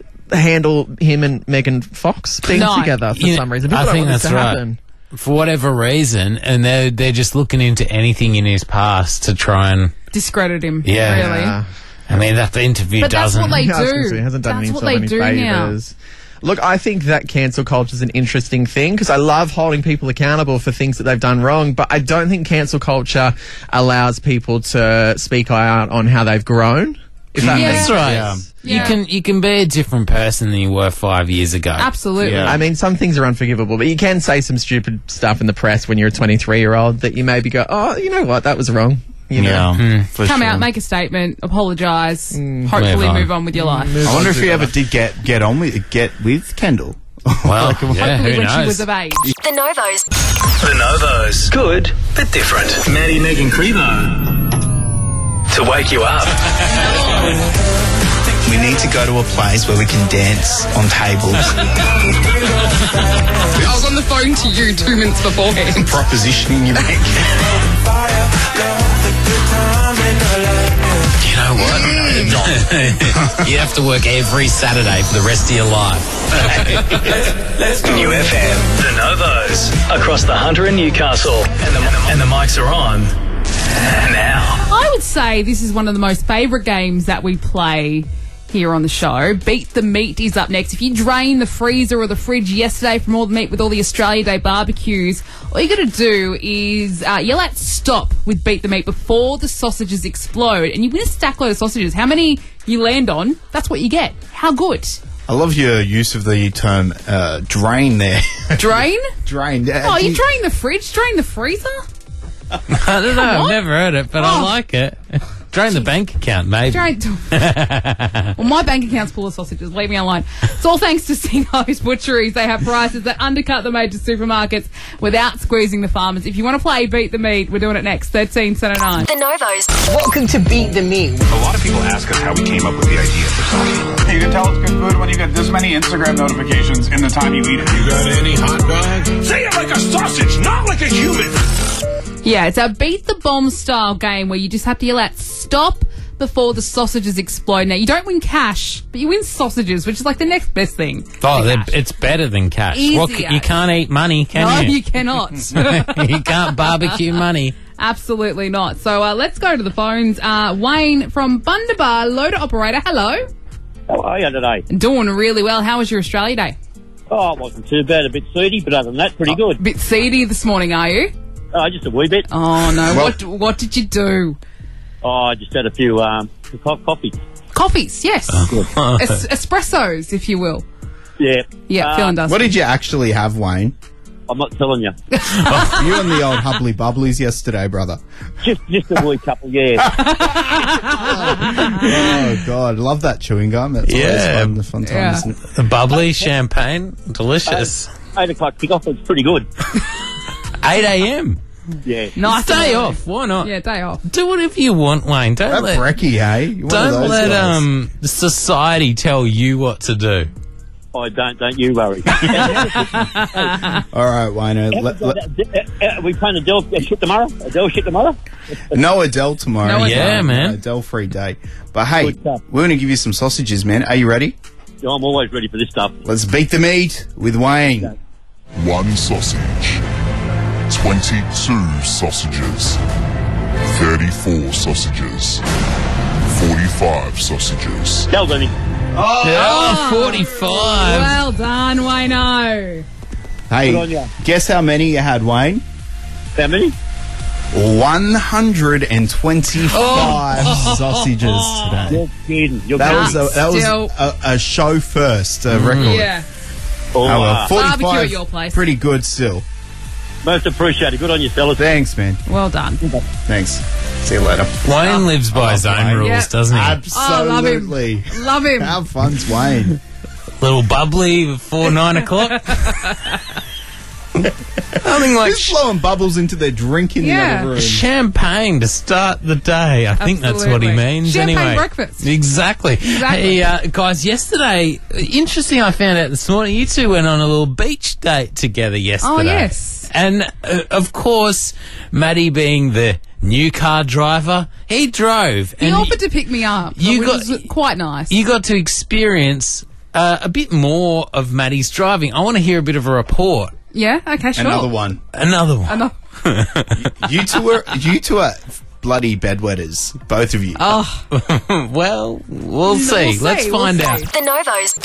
S8: handle him and Megan Fox being
S5: No.
S8: together for
S3: You know,
S8: some reason. People
S3: I
S8: don't
S3: think
S8: want this
S3: that's
S8: to
S3: right.
S8: happen.
S3: For whatever reason, and they're they're just looking into anything in his past to try and
S5: Discredit him.
S3: Yeah.
S5: Really.
S8: Uh,
S3: I mean that the interview
S5: But that's
S3: doesn't.
S5: what they
S8: Yeah, I was
S5: do.
S8: gonna say, he hasn't done
S5: That's
S8: himself
S5: what they
S8: any
S5: do now.
S8: favours. Look, I think that cancel culture is an interesting thing because I love holding people accountable for things that they've done wrong, but I don't think cancel culture allows people to speak out on how they've grown. If that
S5: Yeah.
S8: makes
S3: That's right.
S6: Yeah.
S3: You
S5: Yeah.
S3: can you can be a different person than you were five years ago.
S5: Absolutely.
S6: Yeah.
S8: I mean, some things are unforgivable, but you can say some stupid stuff in the press when you're a twenty-three-year-old that you maybe go, oh, you know what, that was wrong. You know?
S6: Yeah, for
S5: Come
S6: sure.
S5: out, make a statement, apologise,
S8: Mm.
S5: hopefully
S3: Move on.
S5: move on with your life.
S6: I wonder if he ever did get get on with get with Kendall.
S3: Well, yeah,
S5: Hopefully
S3: who
S5: when she
S3: knows?
S5: was of age.
S2: The Novos. The Novos. Good, but different. Maddie, Megan Crevo. To wake you up.
S4: We need to go to a place where we can dance on tables.
S5: I was on the phone to you two minutes beforehand.
S6: Propositioning you, mate.
S3: You know what? You have to work every Saturday for the rest of your life.
S2: New F M. The Novos. Across the Hunter and Newcastle. And the, and the mics are on. Now.
S5: I would say this is one of the most favourite games that we play here on the show. Beat the Meat is up next. If you drain the freezer or the fridge yesterday from all the meat with all the Australia Day barbecues, all you got to do is uh, yell out stop with Beat the Meat before the sausages explode, and you win a stack load of sausages. How many you land on, that's what you get. How good?
S6: I love your use of the term uh, drain there.
S5: Drain?
S6: Drain. Uh,
S5: Oh,
S6: do
S5: you
S6: you-
S5: drain the fridge? Drain the freezer?
S3: I don't know. I've
S5: on.
S3: never heard it, but
S5: Oh.
S3: I like it. Drain the bank account, maybe.
S5: Drain- well, my bank account's full of sausages. Leave me alone. It's all thanks to Singhai's Butcheries. They have prices that undercut the major supermarkets without squeezing the farmers. If you want to play Beat the Meat, we're doing it next. thirteen seventy-nine.
S17: The Novos. Welcome to Beat the Meat.
S18: A lot of people ask us how we came up with the idea for sausage. You can tell it's good food when you get this many Instagram notifications in the time you eat it. You got any hot dog? Say it like a sausage, not like a human.
S5: Yeah, it's a Beat the Bomb style game where you just have to yell out stop before the sausages explode. Now, you don't win cash, but you win sausages, which is like the next best thing.
S3: Oh, they're- it's better than cash.
S5: Easy
S3: What c- you
S5: as.
S3: can't eat money, can
S5: No,
S3: you?
S5: you cannot.
S3: You can't barbecue money.
S5: Absolutely not. So uh, let's go to the phones. Uh, Wayne from Bundabar, loader operator. Hello.
S19: How are you today?
S5: Doing really well. How was your Australia Day?
S19: Oh, it wasn't too bad. A bit seedy, but other than that, pretty good.
S5: Bit seedy this morning, are you?
S19: Oh, just a wee bit.
S5: Oh no!
S19: Well-
S5: what What did you do?
S19: Oh, I just had a few um, co- coffee.
S5: Coffees, yes. Es- espressos, if you will.
S19: Yeah.
S5: Yeah,
S19: Uh,
S5: feeling dusty.
S6: What did you actually have, Wayne?
S19: I'm not telling you.
S6: You and the old hubbly bubblies yesterday, brother.
S19: Just, just a wee couple, yeah.
S6: Oh, God. Love that chewing gum. That's always
S3: Yeah.
S6: fun, the fun time,
S3: Yeah.
S6: isn't it?
S3: The bubbly champagne, delicious.
S19: Eight o'clock kickoff was pretty good.
S3: eight a.m.
S19: Yeah.
S5: Nice
S3: Day
S5: early.
S3: off. Why not?
S5: Yeah, day off.
S3: Do whatever you want, Wayne. Don't
S6: That
S3: let
S6: brekkie, hey? You're one of
S3: don't
S6: those
S3: let
S6: guys.
S3: um society tell you what to do.
S19: Oh, don't, don't you worry.
S6: All right, Wayne. Let, let,
S19: Uh, we playing Adele uh, shit tomorrow? Adele shit tomorrow?
S6: no Adele tomorrow.
S3: No Adele. Yeah, man.
S6: No Adele free day. But hey,
S19: Good stuff.
S6: we're going to give you some sausages, man. Are you ready?
S19: Yeah, I'm always ready for this stuff.
S6: Let's beat the meat with Wayne.
S20: One sausage. Twenty-two sausages. Thirty-four sausages. Forty-five sausages.
S19: Tell Denny.
S3: Oh, forty-five.
S5: Well done, Wayno.
S19: Good on
S6: Hey,
S19: ya.
S6: guess how many you had, Wayne?
S19: How many?
S6: one hundred twenty-five sausages today.
S19: You're kidding. You're
S6: That was
S19: kidding.
S6: a, that was
S5: Still-
S6: a, a show first uh, record.
S5: Yeah.
S19: Oh,
S6: Oh, well,
S19: uh,
S5: Barbecue
S6: forty-five,
S5: at your place.
S6: pretty good still.
S19: most appreciated. Good on you, fellas.
S6: Thanks, man.
S5: Well done.
S6: Thanks. See you later.
S3: Wayne lives by his own rules,
S5: Yeah.
S3: doesn't he?
S5: Oh, love him.
S6: Absolutely.
S5: Love him.
S6: How fun's Wayne?
S3: Little bubbly before nine o'clock. Nothing like
S6: Who's blowing bubbles into their drink in
S5: Yeah.
S6: the other room?
S3: champagne to start the day. I think that's what he
S5: Absolutely.
S3: means.
S5: Champagne
S3: anyway,
S5: breakfast.
S3: Exactly.
S5: Exactly.
S3: Hey, uh, guys, yesterday, interesting. I found out this morning. You two went on a little beach date together yesterday.
S5: Oh, yes.
S3: And uh, of course, Maddie being the new car driver, he drove.
S5: He
S3: and
S5: offered to pick me up,
S3: you
S5: which
S3: got-
S5: was quite nice.
S3: you got to experience uh, a bit more of Maddie's driving. I want to hear a bit of a report.
S5: yeah, okay, sure.
S6: Another one.
S3: Another one.
S5: Another-
S6: You two are you two are bloody bedwetters, both of you.
S5: Oh,
S3: Well, we'll see.
S5: see,
S3: Let's
S5: we'll
S3: find
S5: see.
S3: out.
S17: The Novos.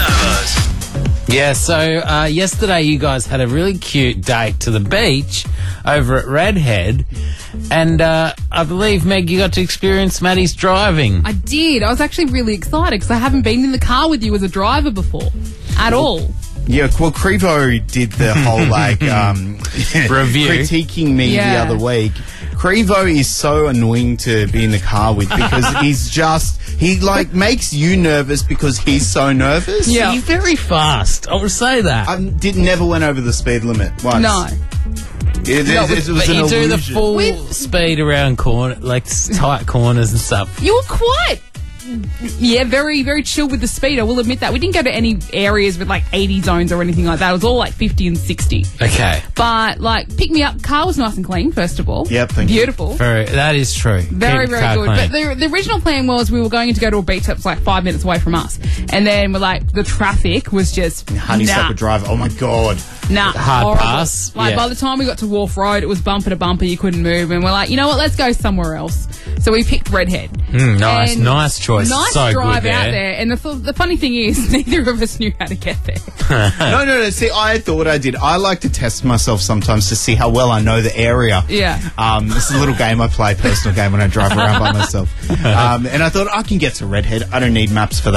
S3: Yeah, so uh, yesterday you guys had a really cute date to the beach over at Redhead, and uh, I believe, Meg, you got to experience Maddie's driving.
S5: I did. I was actually really excited because I haven't been in the car with you as a driver before at all.
S6: Yeah, well, Crevo did the whole like um,
S3: Review.
S6: critiquing me
S5: Yeah.
S6: the other week. Crevo is so annoying to be in the car with because he's just he like makes you nervous because he's so nervous.
S5: Yeah.
S3: He's very fast. I would say that.
S6: I did never went over the speed limit once.
S5: No.
S6: It, it-
S3: No,
S6: it
S3: but
S6: was
S3: but
S6: an
S3: you do the
S6: illusion.
S3: full
S5: With-
S3: speed around corner, like s- tight corners and stuff.
S5: You were quite, yeah, very, very chill with the speed. I will admit that. We didn't go to any areas with like eighty zones or anything like that. It was all like fifty and sixty.
S3: Okay.
S5: But like, pick me up. Car was nice and clean, first of all.
S6: Yep, thank you.
S5: Beautiful.
S3: Very, that is true.
S5: Very,
S3: Keep the
S5: very
S3: car
S5: good.
S3: clean.
S5: But the, the original plan was we were going to go to a beach that was like five minutes away from us. And then we're like, the traffic was just,
S6: Honeysuckle
S5: nah,
S6: Drive. Oh my god.
S5: nah.
S3: Hard
S5: horrible.
S3: pass,
S5: Like,
S3: yeah.
S5: by the time we got to Wharf Road, it was bumper to bumper. You couldn't move. And we're like, you know what, let's go somewhere else. So we picked Redhead.
S3: Mm, nice,
S5: And
S3: nice choice.
S5: Nice
S3: So
S5: drive
S3: good
S5: out
S3: there.
S5: there. And the, th- the funny thing is, neither of us knew how to get there.
S6: No, no, no. See, I thought I did. I like to test myself sometimes to see how well I know the area.
S5: Yeah.
S6: Um, this is a little game I play, personal game when I drive around by myself. Um, and I thought I can get to Redhead. I don't need maps for that.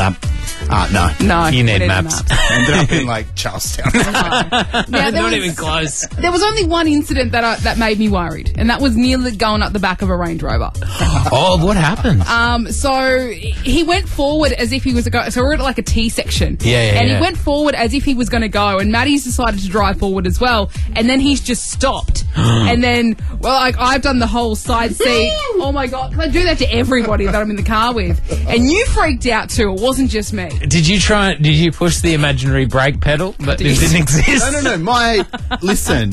S6: Uh, no.
S5: No.
S3: You
S5: we
S3: need
S5: the
S3: maps.
S6: Ended up in like Charlestown.
S5: Now, there
S3: Not
S5: was-
S3: even close.
S5: There was only one incident that I, that made me worried, and that was nearly going up the back of a Range Rover.
S3: Oh, what happened?
S5: Um, so he went forward as if he was going. So we're at like a T section.
S3: Yeah, yeah,
S5: And
S3: yeah.
S5: he went forward as if he was going to go, and Maddie's decided to drive forward as well, and then he's just stopped. And then, well, like I've done the whole side seat. Oh my god, can I do that to everybody that I'm in the car with? And you freaked out too. It wasn't just me.
S3: Did you try? Did you push the imaginary brake pedal? But it didn't exist.
S6: No, no, no. My listen.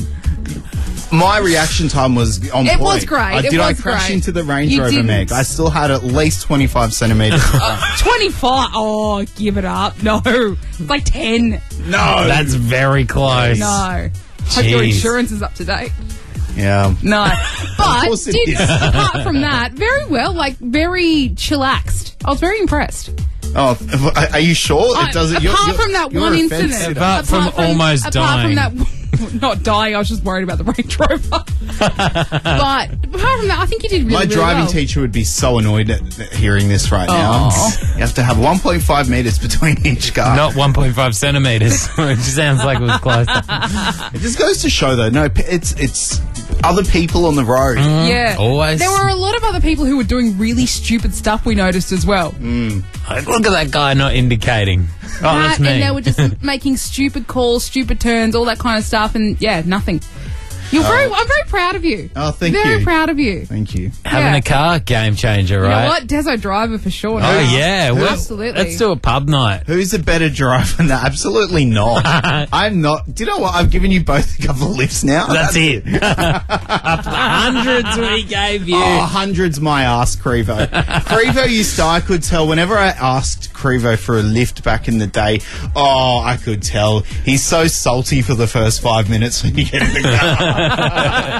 S6: My reaction time was on
S5: It
S6: point.
S5: was great.
S6: Uh,
S5: It
S6: did I
S5: was
S6: crash
S5: great.
S6: into the Range
S5: You
S6: Rover,
S5: didn't.
S6: Meg? I still had at least twenty-five centimetres.
S5: twenty-five. Oh, give it up. No, it's like ten.
S6: No,
S3: that's very close.
S5: No. Hope your
S3: Jeez.
S5: insurance is up to date.
S6: Yeah.
S5: No. But
S6: course it
S5: did,
S6: is.
S5: apart from that, very well, like very chillaxed. I was very impressed.
S6: Oh, are- are you sure?
S5: I-
S6: It doesn't. You're,
S5: apart
S6: you're,
S5: from that
S6: you're
S5: one
S6: offensive.
S5: incident.
S3: Apart from almost
S5: apart
S3: dying.
S5: from that, not dying, I was just worried about the Range Rover. But apart from that, I think you did really,
S6: My
S5: really
S6: driving
S5: well.
S6: teacher would be so annoyed at at hearing this right
S5: Aw.
S6: now. You have to have one point five metres between each car.
S3: Not one point five centimetres, which sounds like it was closer.
S6: It just goes to show, though. No, p- it's it's other people on the road.
S5: Yeah.
S3: Always.
S5: There were a lot of other people who were doing really stupid stuff we noticed as well.
S3: Look at that guy not indicating. Oh, that's
S5: That,
S3: me.
S5: and they were just making stupid calls, stupid turns, all that kind of stuff, and yeah, nothing. You're very, I'm very proud of you.
S6: Oh, thank
S5: very
S6: you.
S5: proud of you.
S6: Thank you.
S3: Having
S5: Yeah.
S3: a car, game changer,
S5: You know
S3: right?
S5: what? Deso driver for sure.
S3: Oh,
S5: now.
S3: yeah. Well,
S5: Absolutely.
S3: Let's do a pub night.
S6: Who's a better driver? No, absolutely not. I'm not. Do you know what? I've given you both a couple of lifts now.
S3: That's it. Up to the hundreds we gave you.
S6: Oh, hundreds my ass, Crevo. Crevo used to, I could tell whenever I asked Crevo for a lift back in the day, oh, I could tell. He's so salty for the first five minutes when you get in the car.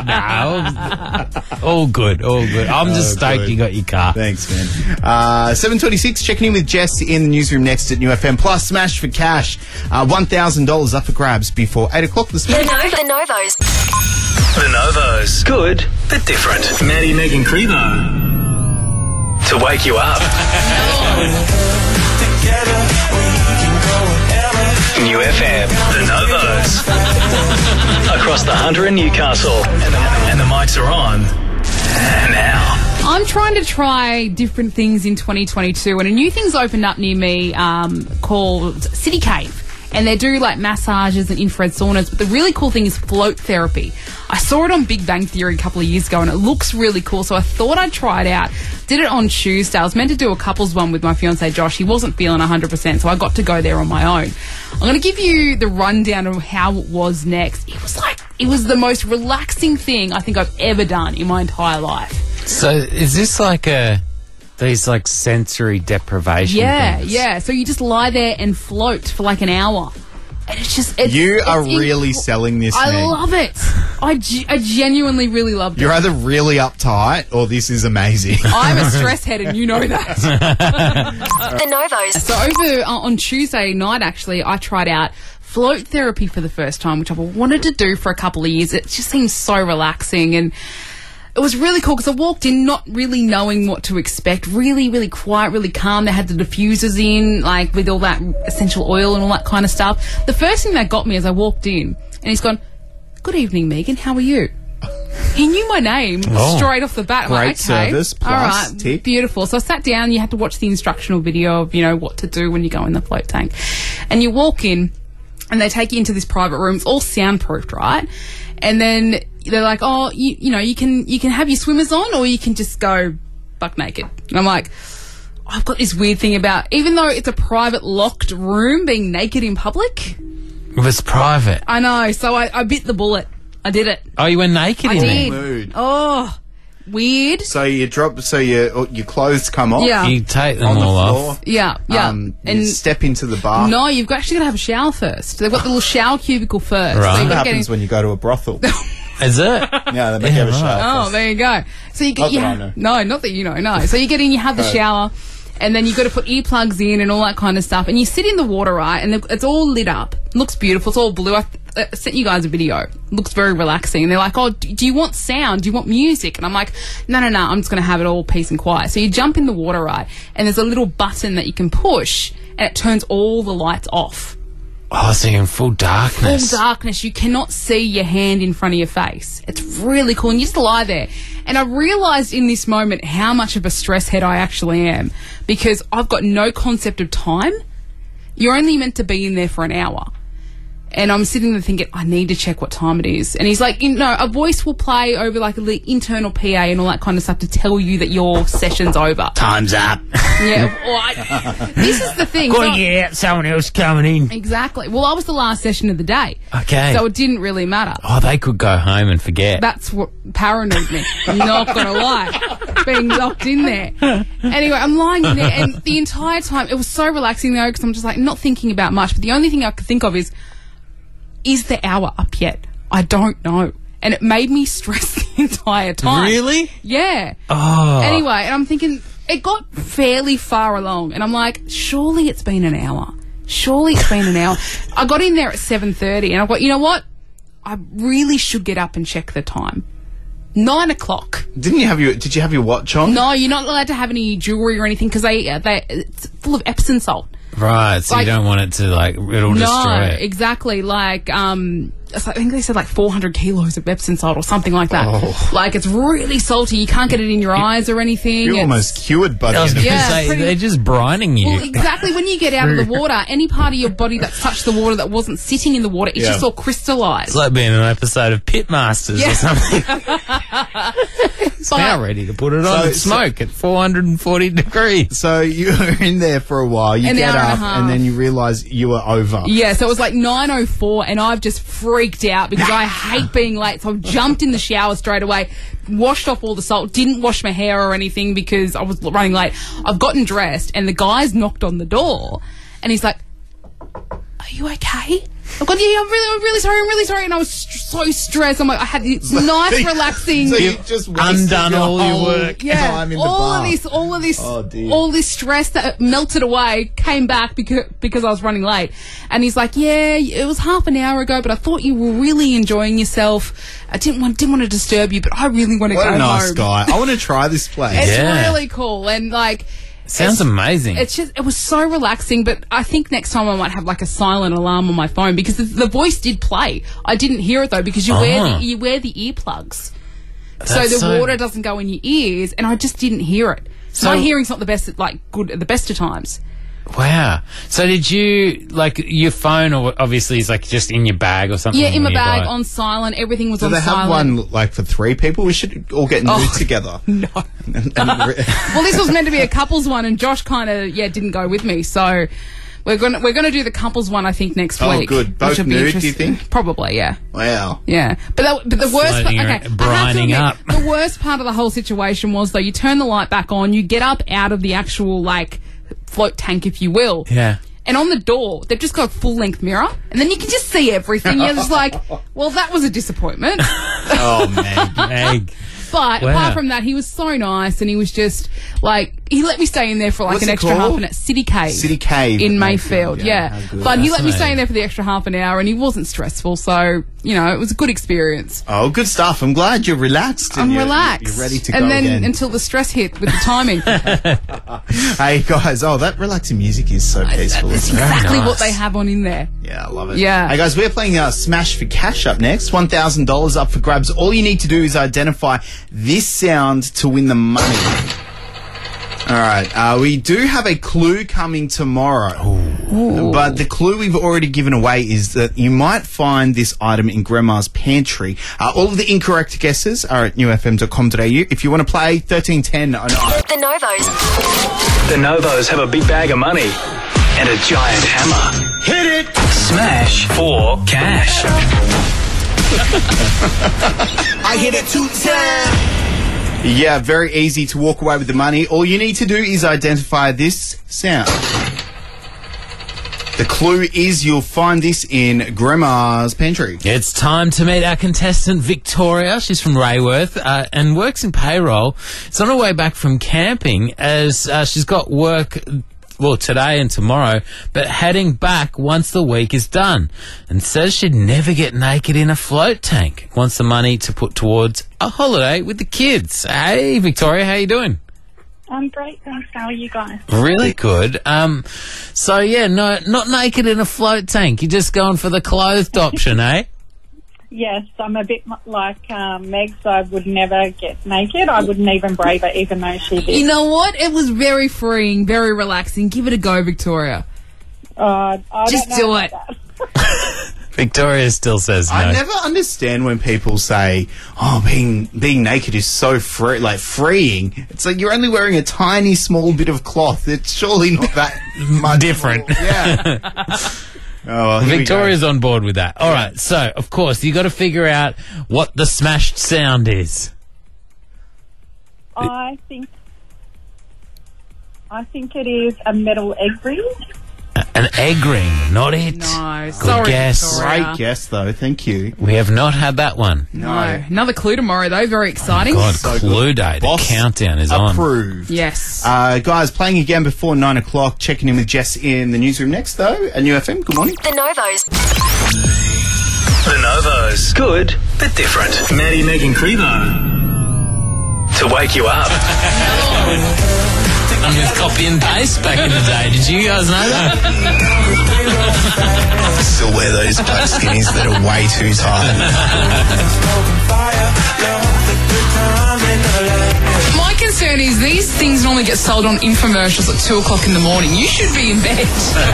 S3: No, all good, all good. I'm just
S6: Oh,
S3: stoked
S6: good.
S3: you got your car.
S6: Thanks, man. Uh, seven twenty-six, checking in with Jess in the newsroom next at New F M. Plus, Smash for cash. Uh, one thousand dollars up for grabs before eight o'clock this
S1: The,
S6: morning.
S1: no- the Novos.
S2: The Novos. Good, but different. Maddie, Meg and Crevo. To wake you up. New F M. The Novos. Across the Hunter and Newcastle. And the, and the mics are on. Now.
S5: I'm trying to try different things in twenty twenty-two, and a new thing's opened up near me um, called City Cave. And they do like massages and infrared saunas, but the really cool thing is float therapy. I saw it on Big Bang Theory a couple of years ago and it looks really cool, so I thought I'd try it out. Did it on Tuesday. I was meant to do a couples one with my fiancé Josh. He wasn't feeling one hundred percent, so I got to go there on my own. I'm going to give you the rundown of how it was next. It was like, it was the most relaxing thing I think I've ever done in my entire life.
S3: So, is this like a these like sensory deprivation?
S5: Yeah,
S3: things?
S5: yeah. So you just lie there and float for like an hour. And it's just... It's,
S6: You are
S5: it's
S6: really
S5: inc-
S6: selling this,
S5: I
S6: Meg.
S5: love it. I, ge- I genuinely really loved it.
S6: You're either really uptight or this is amazing.
S5: I'm a stress head and you know that.
S1: The Novos.
S5: So over uh, on Tuesday night, actually, I tried out float therapy for the first time, which I've wanted to do for a couple of years. It just seems so relaxing, and it was really cool because I walked in not really knowing what to expect. Really, really quiet, really calm. They had the diffusers in, like with all that essential oil and all that kind of stuff. The first thing that got me is I walked in and he's gone, "Good evening, Megan. How are you?" He knew my name
S6: Oh.
S5: straight off the bat. I'm
S6: Great
S5: like, okay,
S6: service, plus
S5: all right,
S6: tip.
S5: beautiful. So I sat down. You had to watch the instructional video of, you know, what to do when you go in the float tank, and you walk in, and they take you into this private room. It's all soundproofed, right? And then they're like, "Oh, you, you know, you can you can have your swimmers on, or you can just go buck naked." And I'm like, I've got this weird thing about, even though it's a private locked room, being naked in public.
S3: It was private.
S5: I know. So I, I bit the bullet. I did it.
S3: Oh, you went naked
S5: I
S3: in
S5: did.
S3: there?
S6: Mood.
S5: Oh, weird.
S6: So you drop, so your your clothes come off.
S5: Yeah.
S3: You take them
S6: on the
S3: all
S6: floor.
S3: off.
S5: Yeah, yeah.
S6: Um,
S5: and
S6: you step into the bath.
S5: no, you've got- actually got to have a shower first. They've got the little shower cubicle first.
S3: Right.
S5: So
S6: What
S5: you've got to get
S6: happens
S5: in-
S6: when you go to a brothel?
S3: Is it?
S6: Yeah, they make you have a
S3: Yeah,
S6: shower.
S5: Oh,
S6: first.
S5: there you go. So you
S6: Not
S5: get, you
S6: that I
S5: ha-
S6: know.
S5: no, not that you know, no. So you get in, you have the
S6: Right.
S5: shower, and then you've got to put earplugs in and all that kind of stuff. And you sit in the water, right? And the- it's all lit up. It looks beautiful. It's all blue. I, uh, sent you guys a video. Looks very relaxing. And they're like, oh, do you want sound? Do you want music? And I'm like, no, no, no, I'm just going to have it all peace and quiet. So you jump in the water, right? And there's a little button that you can push and it turns all the lights off.
S3: Oh, so you're in full darkness.
S5: Full darkness. You cannot see your hand in front of your face. It's really cool. And you just lie there. And I realised in this moment how much of a stress head I actually am because I've got no concept of time. You're only meant to be in there for an hour. And I'm sitting there thinking, I need to check what time it is. And he's like, you know, a voice will play over like the internal P A and all that kind of stuff to tell you that your session's over.
S3: Time's up.
S5: Yeah. Well, I, this is the thing.
S3: Gotta
S5: So-
S3: get out, someone else coming in.
S5: Exactly. Well, I was the last session of the day.
S3: Okay.
S5: So it didn't really matter.
S3: Oh, they could go home and forget.
S5: That's what paranoid me. I'm not going to lie. Being locked in there. Anyway, I'm lying in there, and the entire time, it was so relaxing though, because I'm just like not thinking about much. But the only thing I could think of is, is the hour up yet? I don't know. And it made me stress the entire time.
S3: Really?
S5: Yeah.
S3: Oh.
S5: Anyway, and I'm thinking, it got fairly far along, and I'm like, surely it's been an hour. Surely it's been an hour. I got in there at seven thirty, and I thought, you know what? I really should get up and check the time. Nine o'clock.
S6: Didn't you have your? Did you have your watch on?
S5: No, you're not allowed to have any jewellery or anything because they, uh, they it's full of Epsom salt.
S3: Right, so
S5: Like-
S3: you don't want it to, like, it'll
S5: No,
S3: destroy it.
S5: exactly. Like, um, it's like- I think they said like four hundred kilos of Epsom salt or something like that.
S6: Oh.
S5: Like, it's really salty. You can't get it in your eyes or anything.
S6: You're
S5: It's-
S6: almost cured by the
S3: I was
S6: end of
S3: going to
S5: Yeah,
S3: say,
S5: pretty-
S3: they're just brining you.
S5: Well, exactly. When you get out of the water, any part of your body that touched the water that wasn't sitting in the water, it's
S3: Yeah.
S5: just all crystallised.
S3: It's like being an episode of Pitmasters
S5: Yeah.
S3: or something. It's now ready to put it on
S6: So-
S3: and smoke at four hundred forty degrees.
S6: So you were in there for a while. You
S5: An
S6: get
S5: hour and a
S6: up,
S5: half.
S6: and then you realise you were over.
S5: Yeah, so it was like nine oh four and I've just freaked out because I hate being late. So I jumped in the shower straight away, washed off all the salt, didn't wash my hair or anything because I was running late. I've gotten dressed and the guy's knocked on the door and he's like, are you okay? I've gone, yeah, I'm really, I'm really sorry, I'm really sorry. And I was st- so stressed. I'm like, I had this nice, relaxing.
S6: So you just wasted
S3: undone
S6: your
S3: all your
S6: whole
S3: work.
S5: Yeah,
S6: time in the
S5: all of
S6: bath.
S5: this, all of this,
S6: Oh, dear.
S5: all this stress that melted away came back because because I was running late. And he's like, "Yeah, it was half an hour ago, but I thought you were really enjoying yourself. I didn't want didn't want to disturb you, but I really want to
S6: What
S5: go
S6: a nice
S5: home."
S6: guy. I want to try this place.
S5: It's
S3: Yeah.
S5: really cool and like.
S3: Sounds
S5: it's-
S3: amazing.
S5: It's just, it was so relaxing, but I think next time I might have like a silent alarm on my phone because the, the voice did play. I didn't hear it though because you wear
S3: Oh.
S5: the, you wear the earplugs. So
S3: That's
S5: the
S3: so-
S5: water doesn't go in your ears, and I just didn't hear it. So
S3: So-
S5: my hearing's not the best, at, like good at the best of times.
S3: Wow. So did you, like, your phone or obviously is like just in your bag or something?
S5: Yeah, in my
S3: nearby?
S5: bag, on silent. Everything was
S6: Do
S5: on
S6: they have
S5: silent.
S6: one like for three people? We should all get nude
S5: Oh,
S6: together.
S5: No.
S6: And- and re-
S5: Well, this was meant to be a couples one, and Josh kind of yeah didn't go with me. So we're gonna we're gonna do the couples one, I think, next
S6: Oh,
S5: week.
S6: good.
S5: which
S6: Both
S5: will be
S6: nude, do you
S5: interesting.
S6: think?
S5: Probably, yeah.
S6: wow.
S5: Yeah, but that, but the worst, part,
S3: Floating
S5: okay,
S3: around,
S5: I have to
S3: brining
S5: admit,
S3: up.
S5: the worst part of the whole situation was though you turn the light back on, you get up out of the actual like float tank, if you will,
S3: Yeah.
S5: and on the door they've just got a full length mirror, and then you can just see everything. You're just like, well, that was a disappointment.
S6: Oh, Meg.
S3: Egg.
S5: But
S3: Wow.
S5: apart from that, he was so nice, and he was just like he let me stay in there for like
S6: What's
S5: an
S6: it
S5: extra
S6: called?
S5: half an hour. City Cave.
S6: City Cave
S5: in
S6: at
S5: Mayfield.
S6: Mayfield,
S5: Yeah,
S6: yeah. How good.
S5: but he let me stay
S3: Fascinating.
S5: in there for the extra half an hour, and he wasn't stressful. So you know, it was a good experience.
S6: Oh, good stuff. I'm glad you're relaxed. And
S5: I'm
S6: you're,
S5: relaxed.
S6: You're ready to
S5: and
S6: go
S5: then
S6: again.
S5: until the stress hit with the timing.
S6: Hey guys, oh, that relaxing music is so peaceful.
S5: That's
S6: isn't it?
S5: exactly
S3: nice.
S5: what they have on in there.
S6: Yeah, I love it.
S5: Yeah.
S6: Hey guys, we're playing uh, Smash for Cash up next. one thousand dollars up for grabs. All you need to do is identify this sound to win the money. All right. Uh, we do have a clue coming tomorrow. But the clue we've already given away is that you might find this item in Grandma's pantry. Uh, all of the incorrect guesses are at new f m dot com dot a u. If you want to play, thirteen ten oh nine.
S2: The Novos. The Novos have a big bag of money and a giant hammer. Hit it! Smash for cash.
S10: I hit it two times.
S6: Yeah, very easy to walk away with the money. All you need to do is identify this sound. The clue is you'll find this in Grandma's pantry.
S3: It's time to meet our contestant, Victoria. She's from Rayworth uh, and works in payroll. It's on her way back from camping as uh, she's got work well, today and tomorrow, but heading back once the week is done. And says she'd never get naked in a float tank. Wants the money to put towards a holiday with the kids. Hey, Victoria, how you doing?
S11: I'm great, thanks. How are you guys?
S3: Really good. Um, so, yeah, no, not naked in a float tank. You're just going for the clothed option, eh?
S11: Yes, I'm a bit m- like um, Meg, so I would never get naked. I wouldn't even brave it, even though she did.
S5: You know what? It was very freeing, very relaxing. Give it a go, Victoria.
S11: Uh, I
S5: Just
S11: don't know
S5: do
S11: about
S5: it.
S11: that.
S3: Victoria still says no.
S6: I never understand when people say, "Oh, being being naked is so free, like freeing." It's like you're only wearing a tiny, small bit of cloth. It's surely not that much
S3: different.
S6: more- Yeah. Oh, well, here we
S3: Victoria's on board with that. All right, so, of course, you got to figure out what the smashed sound is.
S11: I think, I think it is a metal egg ring.
S3: An egg ring, not it.
S5: No,
S3: Good
S5: sorry,
S3: guess.
S5: Victoria.
S6: Great guess, though. Thank you.
S3: We have not had that one.
S5: No. Another clue tomorrow, though. Very exciting.
S3: God,
S6: So
S3: Clue
S6: good.
S3: Day. The
S6: Boss
S3: countdown is on.
S6: Approved.
S5: Yes.
S6: Uh, guys, playing again before nine o'clock. Checking in with Jess in the newsroom next, though. At New F M. Good morning.
S1: The Novos.
S2: The Novos. Good, but different. Maddie, Meg and Crevo. To wake you up.
S3: I'm with copy and paste back in the day. Did you guys know that?
S4: Still wear those black skinnies that are way too tight.
S5: My concern is these things normally get sold on infomercials at two o'clock in the morning. You should be in bed.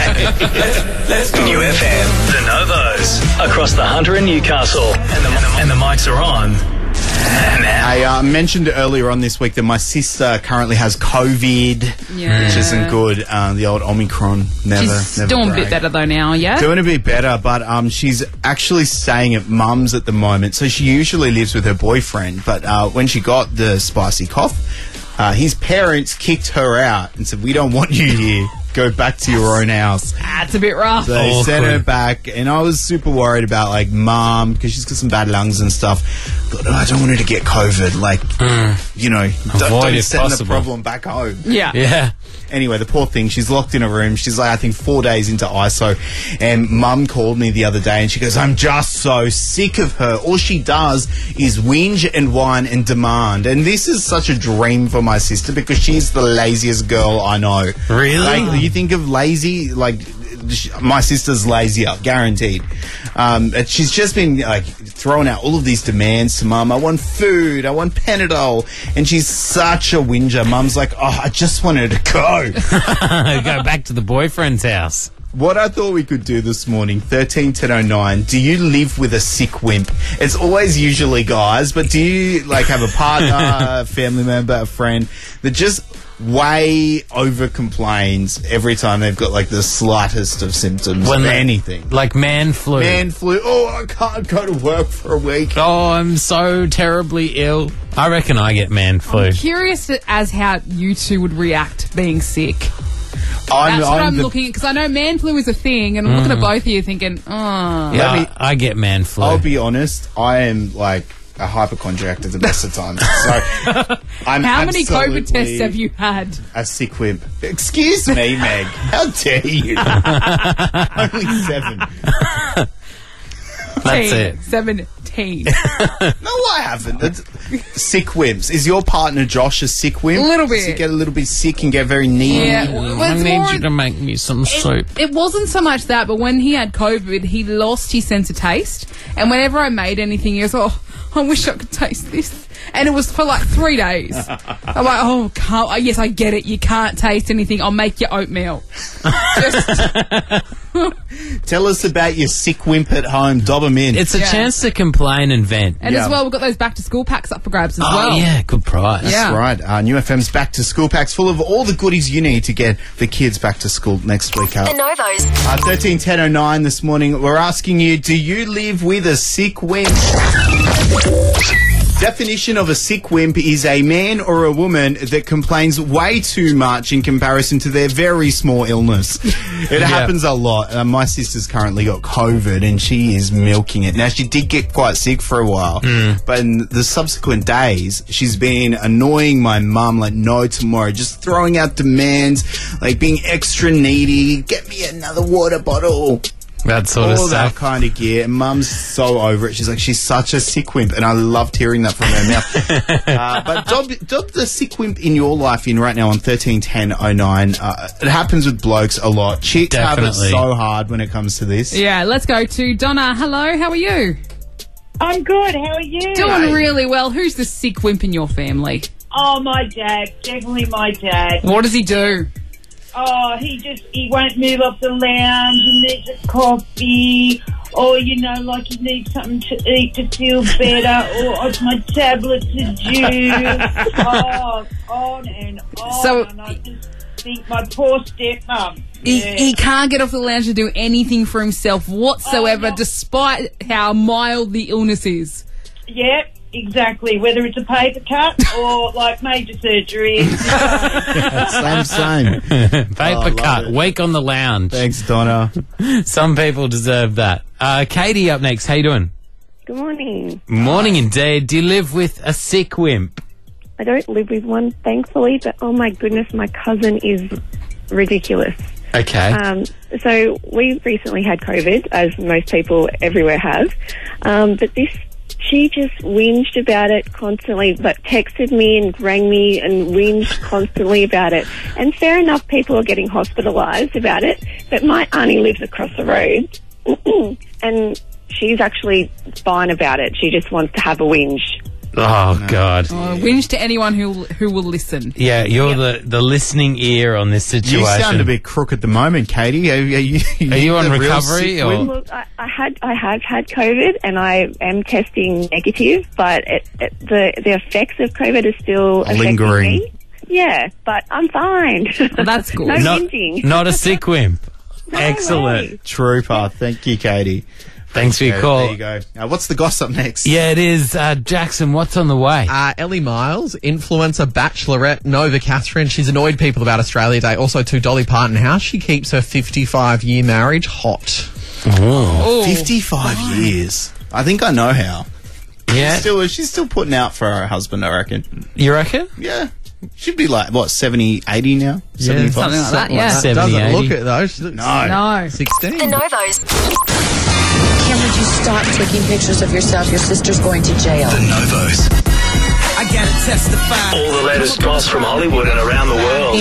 S2: New F M. The Novos. Across the Hunter and Newcastle. And the, and the mics are on. Now.
S6: I uh, mentioned earlier on this week that my sister currently has COVID,
S5: Yeah.
S6: which isn't good. Uh, the old Omicron. Never,
S5: She's
S6: never
S5: doing a
S6: brag.
S5: bit better, though, now, yeah?
S6: Doing a bit better, but um, she's actually staying at mum's at the moment. So she usually lives with her boyfriend. But uh, when she got the spicy cough, uh, his parents kicked her out and said, "We don't want you here. Go back to your own house."
S5: Ah, it's a bit rough.
S6: So they
S3: Awkward.
S6: sent her back, and I was super worried about, like, mum, because she's got some bad lungs and stuff. God, I don't want her to get COVID. Like, you know, don't,
S3: Avoid
S6: don't
S3: if
S6: send the
S3: possible.
S6: problem back home.
S5: Yeah.
S3: Yeah.
S6: Anyway, the poor thing, she's locked in a room. She's like, I think four days into I S O. And mum called me the other day and she goes, "I'm just so sick of her. All she does is whinge and whine and demand." And this is such a dream for my sister because she's the laziest girl I know.
S3: Really?
S6: Like, you think of lazy, like, sh- my sister's lazier, guaranteed. Um, and she's just been, like, throwing out all of these demands to mum. I want food. I want Panadol. And she's such a whinger. Mum's like, "Oh, I just want her to go."
S3: Go back to the boyfriend's house.
S6: What I thought we could do this morning, thirteen ten oh nine, do you live with a sick wimp? It's always usually guys, but do you, like, have a partner, a family member, a friend that just way over complains every time they've got, like, the slightest of symptoms of
S3: they-
S6: anything?
S3: Like man flu.
S6: Man flu. Oh, I can't go to work for a week.
S3: Oh, I'm so terribly ill. I reckon I get man flu.
S5: Curious as how you two would react being sick.
S6: I'm,
S5: That's what I'm,
S6: the-
S5: looking at, because I know man flu is a thing, and I'm looking at both of you thinking, oh.
S3: Yeah,
S6: Let me-
S3: I, I get man flu.
S6: I'll be honest, I am, like, a hypochondriac at the best of times. So, I'm
S5: How many COVID
S6: absolutely
S5: tests have you had?
S6: a sick wimp. Excuse me, Meg. How dare you? Only seven.
S3: That's
S5: Teen.
S3: it.
S5: Seventeen.
S6: No, I haven't. It's sick wimps. Is your partner Josh a sick wimp?
S5: A little
S6: Does he
S5: bit.
S6: get a little bit sick and get very needy?
S5: Yeah, well,
S3: I
S5: it's
S3: need
S5: more-
S3: you to make me some soup.
S5: It wasn't so much that, but when he had COVID, he lost his sense of taste. And whenever I made anything, he goes, "Oh, I wish I could taste this." And it was for like three days. I'm like, "Oh, can't, oh, yes, I get it. You can't taste anything. I'll make you oatmeal." Just,
S6: Tell us about your sick wimp at home. Dob 'em in.
S3: It's a
S5: Yeah.
S3: chance to complain and vent.
S5: and
S6: Yeah.
S5: as well, we've got those back to school packs up for grabs as
S3: oh,
S5: well.
S3: yeah, good price.
S5: Yeah.
S6: That's right. Uh, New F M's back to school packs full of all the goodies you need to get the kids back to school next week. Uh,
S1: The Novos.
S6: uh, thirteen ten oh nine this morning, we're asking you, do you live with a sick wimp? Definition of a sick wimp is a man or a woman that complains way too much in comparison to their very small illness. It
S3: Yeah.
S6: happens a lot. Uh, my sister's currently got COVID and she is milking it. Now, she did get quite sick for a while, but in the subsequent days, she's been annoying my mum like no tomorrow, just throwing out demands, like being extra needy, get me another water bottle.
S3: That sort of
S6: All that
S3: stuff.
S6: kind of gear. And Mum's so over it. She's like, she's such a sick wimp. And I loved hearing that from her mouth. uh, but dob, dob the sick wimp in your life in right now on thirteen ten oh nine. Uh, it happens with blokes a lot. Chicks have it
S3: Definitely.
S6: so hard when it comes to this.
S5: Yeah, let's go to Donna. Hello, how are you?
S11: I'm good. How are you?
S5: Doing really well. Who's the sick wimp in your family?
S11: Oh, my dad. Definitely my dad.
S5: What does he do?
S11: Oh, he just, he won't move off the lounge and needs a coffee. Or, you know, like he needs something to eat to feel better. Or it's my tablet to juice. Oh, on and on.
S5: So-
S11: and I just think my poor stepmom.
S5: He,
S11: Yeah.
S5: he can't get off the lounge to do anything for himself whatsoever,
S11: Oh, no.
S5: despite how mild the illness is.
S11: Yep, exactly. Whether it's a paper cut or like major surgery.
S6: Same, same.
S3: Paper
S6: Oh, I love
S3: cut,
S6: it.
S3: week on the lounge.
S6: Thanks, Donna.
S3: Some people deserve that. Uh, Katie up next. How you doing?
S21: Good morning.
S3: Morning indeed. Do you live with a sick wimp?
S21: I don't live with one, thankfully, but oh my goodness, my cousin is ridiculous.
S3: Okay.
S21: Um, so we recently had COVID, as most people everywhere have, um, but this, she just whinged about it constantly, but texted me and rang me and whinged constantly about it. And fair enough, people are getting hospitalised about it, but my auntie lives across the road, and she's actually fine about it. She just wants to have a whinge.
S3: Oh, God.
S5: Oh, whinge to anyone who who will listen.
S3: Yeah, you're the, the listening ear on this situation.
S6: You sound a bit crook at the moment, Katie. Are, are you,
S3: Are you on
S6: the real
S3: recovery,
S6: sick
S3: or-
S6: wimp?
S21: Look, I, I had I have had COVID and I am testing negative, but it, it, the the effects of COVID are still affecting
S6: Lingering.
S21: me. Yeah, but I'm fine.
S5: Well, that's good.
S21: no
S3: not,
S21: whinging.
S3: not a sick wimp.
S21: No
S3: Excellent.
S21: way.
S6: Trooper. Thank you, Katie.
S3: Thanks for your
S6: Yeah,
S3: call.
S6: There you go. Now, what's the gossip next?
S3: Yeah, it is. Uh, Jackson, what's on the way?
S8: Uh, Ellie Miles, influencer, bachelorette, Nova Catherine. She's annoyed people about Australia Day. Also to Dolly Parton, how she keeps her fifty-five-year marriage hot.
S3: Oh.
S6: fifty-five years. I think I know how.
S3: Yeah.
S6: She's still, she's still putting out for her husband, I reckon.
S3: You reckon?
S6: Yeah. She'd be like, what, seventy, eighty now?
S8: Yeah,
S6: seventy-five?
S5: something like that, yeah.
S8: Doesn't
S3: seventy,
S8: look
S3: eighty.
S8: it though. She looks
S6: No.
S5: No.
S8: sixteen.
S13: The Novos.
S12: Kim, would you stop taking pictures of yourself? Your sister's going to jail.
S2: The Novos.
S10: I gotta testify.
S2: All the latest goss from Hollywood and around the world.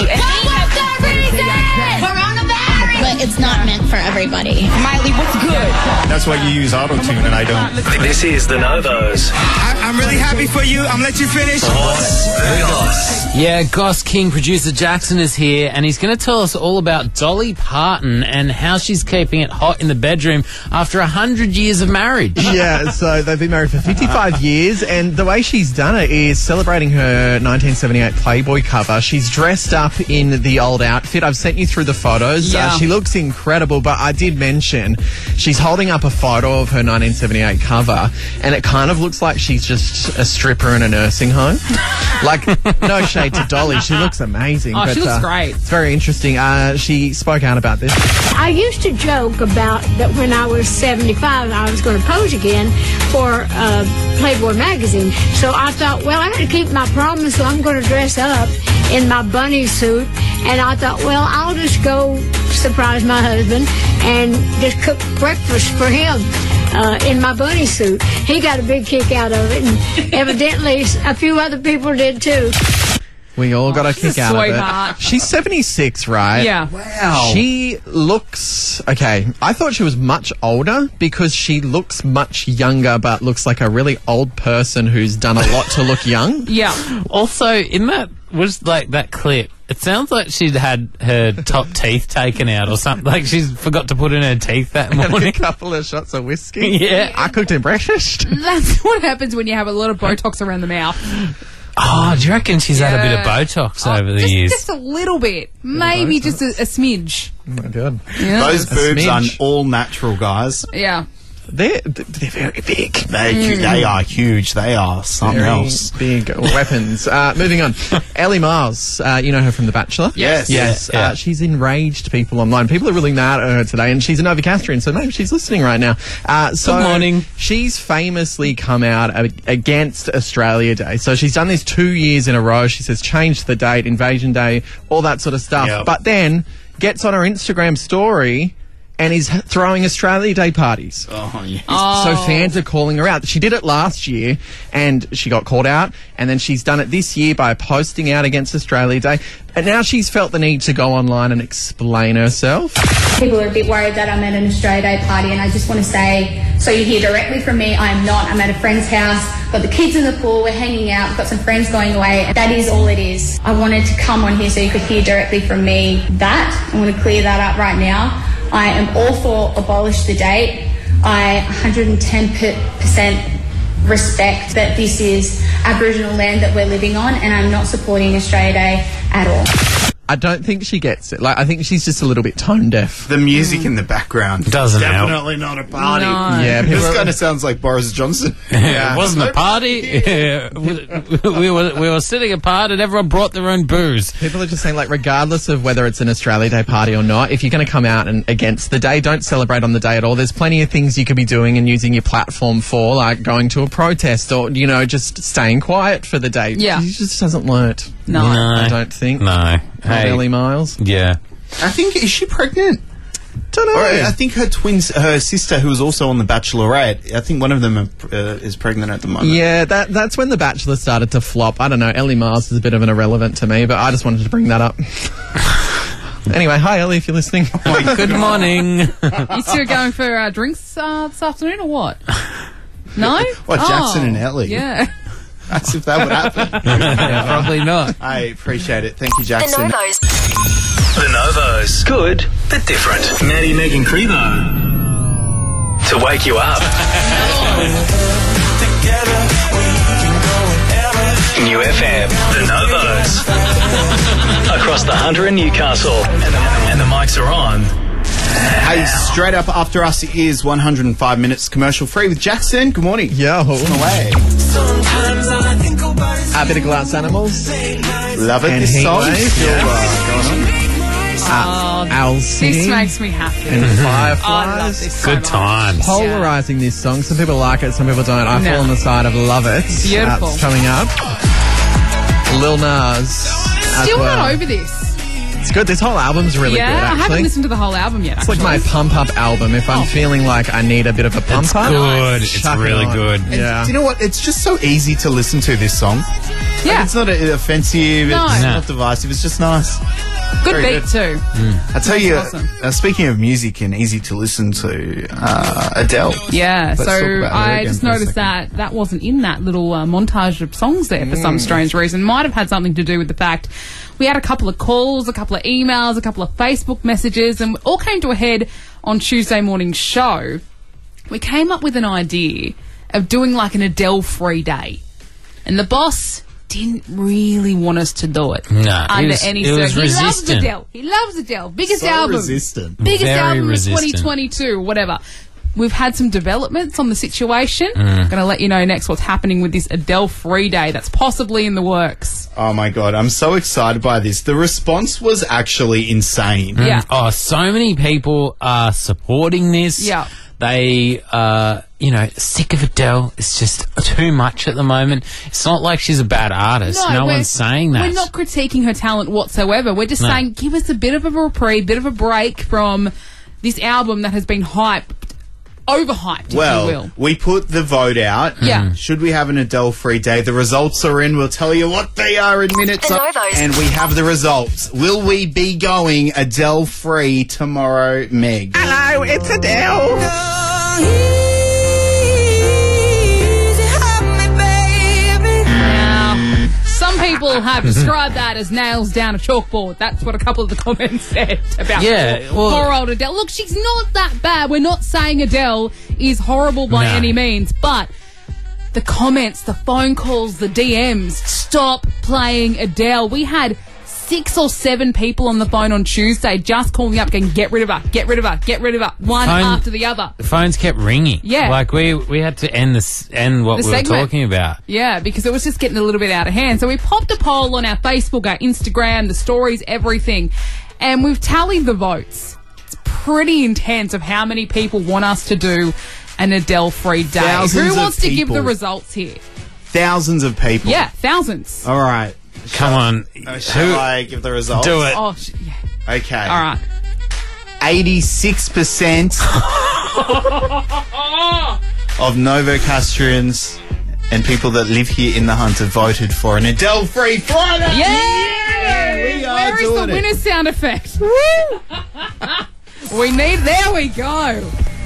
S13: But it's not meant for everybody.
S17: Miley, what's good?
S4: That's why you use auto-tune and I don't.
S2: This is The Novos.
S10: I, I'm really happy for you. I'm gonna let you finish.
S2: Goss.
S3: Yeah, Goss King producer Jackson is here, and he's going to tell us all about Dolly Parton and how she's keeping it hot in the bedroom after a hundred years of marriage.
S8: Yeah, so they've been married for fifty-five years, and the way she's done it is celebrating her nineteen seventy-eight Playboy cover. She's dressed up in the old outfit. I've sent you through the photos.
S5: Yeah.
S8: Uh, she looks incredible, but I did mention she's holding up a photo of her nineteen seventy-eight cover, and it kind of looks like she's just a stripper in a nursing home. Like, no shade to Dolly. She looks amazing.
S5: Oh,
S8: but,
S5: she looks
S8: uh,
S5: great.
S8: It's very interesting. Uh, she spoke out about this.
S22: I used to joke about that when I was seventy-five, I was going to pose again for uh, Playboy magazine. So I thought, well, I got to keep my promise, so I'm going to dress up in my bunny suit. And I thought, well, I'll just go surprise my husband and just cook breakfast for him uh, in my bunny suit. He got a big kick out of it, and evidently a few other people did too.
S8: We all got a
S5: she's
S8: kick
S5: a
S8: out of
S5: sweetheart.
S8: it. She's seventy-six, right?
S5: Yeah.
S6: Wow.
S8: She looks okay. I thought she was much older because she looks much younger, but looks like a really old person who's done a lot to look young.
S5: Yeah.
S3: Also, in that was like that clip, it sounds like she'd had her top teeth taken out or something. Like she's forgot to put in her teeth that
S8: And a
S3: morning.
S8: couple of shots of whiskey.
S3: Yeah.
S8: I cooked him breakfast.
S5: That's what happens when you have a lot of Botox around the mouth.
S3: Oh, do you reckon she's had a bit of
S5: Yeah.
S3: Botox
S5: Oh,
S3: over the
S5: just,
S3: years?
S5: just a little bit. Maybe
S8: Botox.
S5: just a, a smidge.
S8: Oh my god.
S5: Yeah.
S6: Those
S8: A
S6: boobs are
S8: smidge.
S6: all natural, guys.
S5: Yeah.
S8: They're, they're very big.
S6: They,
S8: Mm.
S6: they are huge. They are something
S8: Very
S6: else.
S8: big weapons. Uh, moving on. Ellie Miles, uh, you know her from The Bachelor?
S6: Yes.
S8: Yes.
S6: Yeah, yeah.
S8: Uh, she's enraged people online. People are really mad at her today, and she's a Novocastrian, so maybe she's listening right now. Uh, so
S3: Good morning.
S8: She's famously come out a- against Australia Day. So she's done this two years in a row. She says change the date, Invasion Day, all that sort of stuff.
S6: Yep.
S8: But then gets on her Instagram story and is h- throwing Australia Day parties.
S6: Oh, yes.
S8: So fans are calling her out. She did it last year and she got called out, and then she's done it this year by posting out against Australia Day. And now she's felt the need to go online and explain herself.
S13: People are a bit worried that I'm at an Australia Day party, and I just want to say, so you hear directly from me, I am not. I'm at a friend's house, got the kids in the pool, we're hanging out, we've got some friends going away. That is all it is. I wanted to come on here so you could hear directly from me that. I want to clear that up right now. I am all for abolish the date. I one hundred ten percent respect that this is Aboriginal land that we're living on, and I'm not supporting Australia Day at all.
S8: I don't think she gets it. Like, I think she's just a little bit tone deaf.
S6: The music in the background
S3: Doesn't help.
S6: definitely not a party.
S5: No.
S8: Yeah, people
S6: This
S8: are-
S6: kind of sounds like Boris Johnson.
S3: It wasn't a party. Yeah. we, we were we were sitting apart, and everyone brought their own booze.
S8: People are just saying, like, regardless of whether it's an Australia Day party or not, if you're going to come out and against the day, don't celebrate on the day at all. There's plenty of things you could be doing and using your platform for, like going to a protest or, you know, just staying quiet for the day.
S5: Yeah.
S8: She just hasn't learnt.
S5: No.
S8: I don't think.
S3: No.
S8: Hey.
S3: Hey.
S8: Ellie Miles.
S3: Yeah.
S6: I think, is she pregnant?
S8: Don't know.
S6: Or, I think her twins, her sister, who was also on The Bachelorette, I think one of them are, uh, is pregnant at the moment.
S8: Yeah, that that's when The Bachelor started to flop. I don't know. Ellie Miles is a bit of an irrelevant to me, but I just wanted to bring that up. Anyway, hi Ellie, if you're listening.
S3: Good morning.
S5: You two are going for uh, drinks uh, this afternoon or what? No?
S6: What, Jackson
S5: Oh,
S6: and Ellie?
S5: Yeah.
S6: As if that would happen.
S3: Yeah, probably not.
S6: I appreciate it. Thank you, Jackson.
S2: The Novos. Good, but different. Maddie, Megan Crevo. To wake you up. New F M. The Novos. Across the Hunter and Newcastle. And the, and the mics are on.
S6: Hey, straight up after us is one hundred five minutes commercial free with Jackson. Good morning.
S8: Yo.
S6: Away.
S8: A bit of Glass Animals.
S6: Love it.
S8: And
S6: This song
S8: Heatwave.
S6: is still
S8: Yeah.
S6: uh, going on.
S8: Uh, Al
S5: This
S8: singing.
S5: makes me happy.
S8: And
S5: I love
S8: Fireflies.
S5: this so
S3: Good
S5: much.
S3: times.
S8: Polarizing this song. Some people like it, some people don't. I
S5: No.
S8: fall on the side of love it.
S5: Beautiful.
S8: That's coming up. Lil Nas. as
S5: Still
S8: well.
S5: not over this.
S8: It's good. This whole album's really
S5: yeah,
S8: good,
S5: I haven't
S8: actually.
S5: listened to the whole album yet.
S8: It's like
S5: actually.
S8: my pump up album. If I'm
S5: Oh.
S8: feeling like I need a bit of a pump
S3: It's
S8: up,
S3: good. It's
S8: chuck it
S3: really
S8: on.
S3: good.
S6: And
S8: Yeah.
S6: do you know what? It's just so easy to listen to this song. Like,
S5: Yeah.
S6: it's not uh, offensive.
S5: No.
S6: It's
S3: No.
S6: not divisive. It's just nice.
S5: Good
S6: Very
S5: beat
S6: good.
S5: too.
S6: I tell you,
S5: awesome.
S6: uh, speaking of music and easy to listen to, uh, Adele.
S5: Yeah,
S6: Let's talk
S5: so
S6: about her
S5: I
S6: again
S5: just
S6: for a
S5: noticed
S6: second.
S5: that that wasn't in that little uh, montage of songs there for some strange reason. Might have had something to do with the fact we had a couple of calls, a couple of emails, a couple of Facebook messages, and it all came to a head on Tuesday morning's show. We came up with an idea of doing like an Adele free day, and the boss didn't really want us to do it
S3: No, he
S5: under
S3: was-
S5: any
S3: he was
S5: circumstances. He loves
S3: resistant.
S5: Adele. He loves Adele. Biggest
S6: So
S5: album.
S6: resistant.
S5: Biggest
S3: Very
S5: album
S3: resistant.
S5: of twenty twenty-two, whatever. We've had some developments on the situation.
S3: Mm.
S5: I'm going to let you know next what's happening with this Adele free day that's possibly in the works.
S6: Oh my god, I'm so excited by this. The response was actually insane.
S5: Yeah.
S3: Oh, so many people are supporting this.
S5: Yeah.
S3: They, uh, you know, sick of Adele. It's just too much at the moment. It's not like she's a bad artist. No,
S5: we're-
S3: one's saying that.
S5: We're not critiquing her talent whatsoever. We're just
S3: No.
S5: saying give us a bit of a reprieve, bit of a break from this album that has been hyped, overhyped, if you
S6: Well,
S5: will.
S6: we put the vote out.
S5: Yeah.
S6: Should we have an Adele free day? The results are in. We'll tell you what they are in minutes.
S1: The Novos.
S6: And we have the results. Will we be going Adele free tomorrow, Meg?
S8: Hello, it's Adele.
S5: Now, some people have described that as nails down a chalkboard. That's what a couple of the comments said about
S3: Yeah,
S5: poor,
S3: well-
S5: poor old Adele. Look, she's not that bad. We're not saying Adele is horrible by
S3: No.
S5: any means, but the comments, the phone calls, the D Ms, stop playing Adele. We had six or seven people on the phone on Tuesday just calling me up going, get rid of her, get rid of her, get rid of her, one
S3: Phone-
S5: after the other.
S3: The phones kept ringing.
S5: Yeah.
S3: Like we we had to end this end what
S5: The
S3: we
S5: segment.
S3: were talking about.
S5: Yeah, because it was just getting a little bit out of hand. So we popped a poll on our Facebook, our Instagram, the stories, everything, and we've tallied the votes. It's pretty intense of how many people want us to do an Adele-free day.
S6: Thousands
S5: Who
S6: of
S5: wants to give the
S6: people.
S5: results here?
S6: Thousands of people.
S5: Yeah, thousands.
S6: All right.
S3: Come on.
S6: Uh, shall
S3: Who-
S6: I give the results?
S3: Do it.
S5: Oh, sh- yeah.
S6: Okay.
S5: All right.
S6: eighty-six percent of Novocastrians and people that live here in the Hunt have voted for an Adele-free Friday.
S5: Yay!
S6: We are
S5: Where is the
S6: doing it.
S5: winner sound effect? we need. There we go.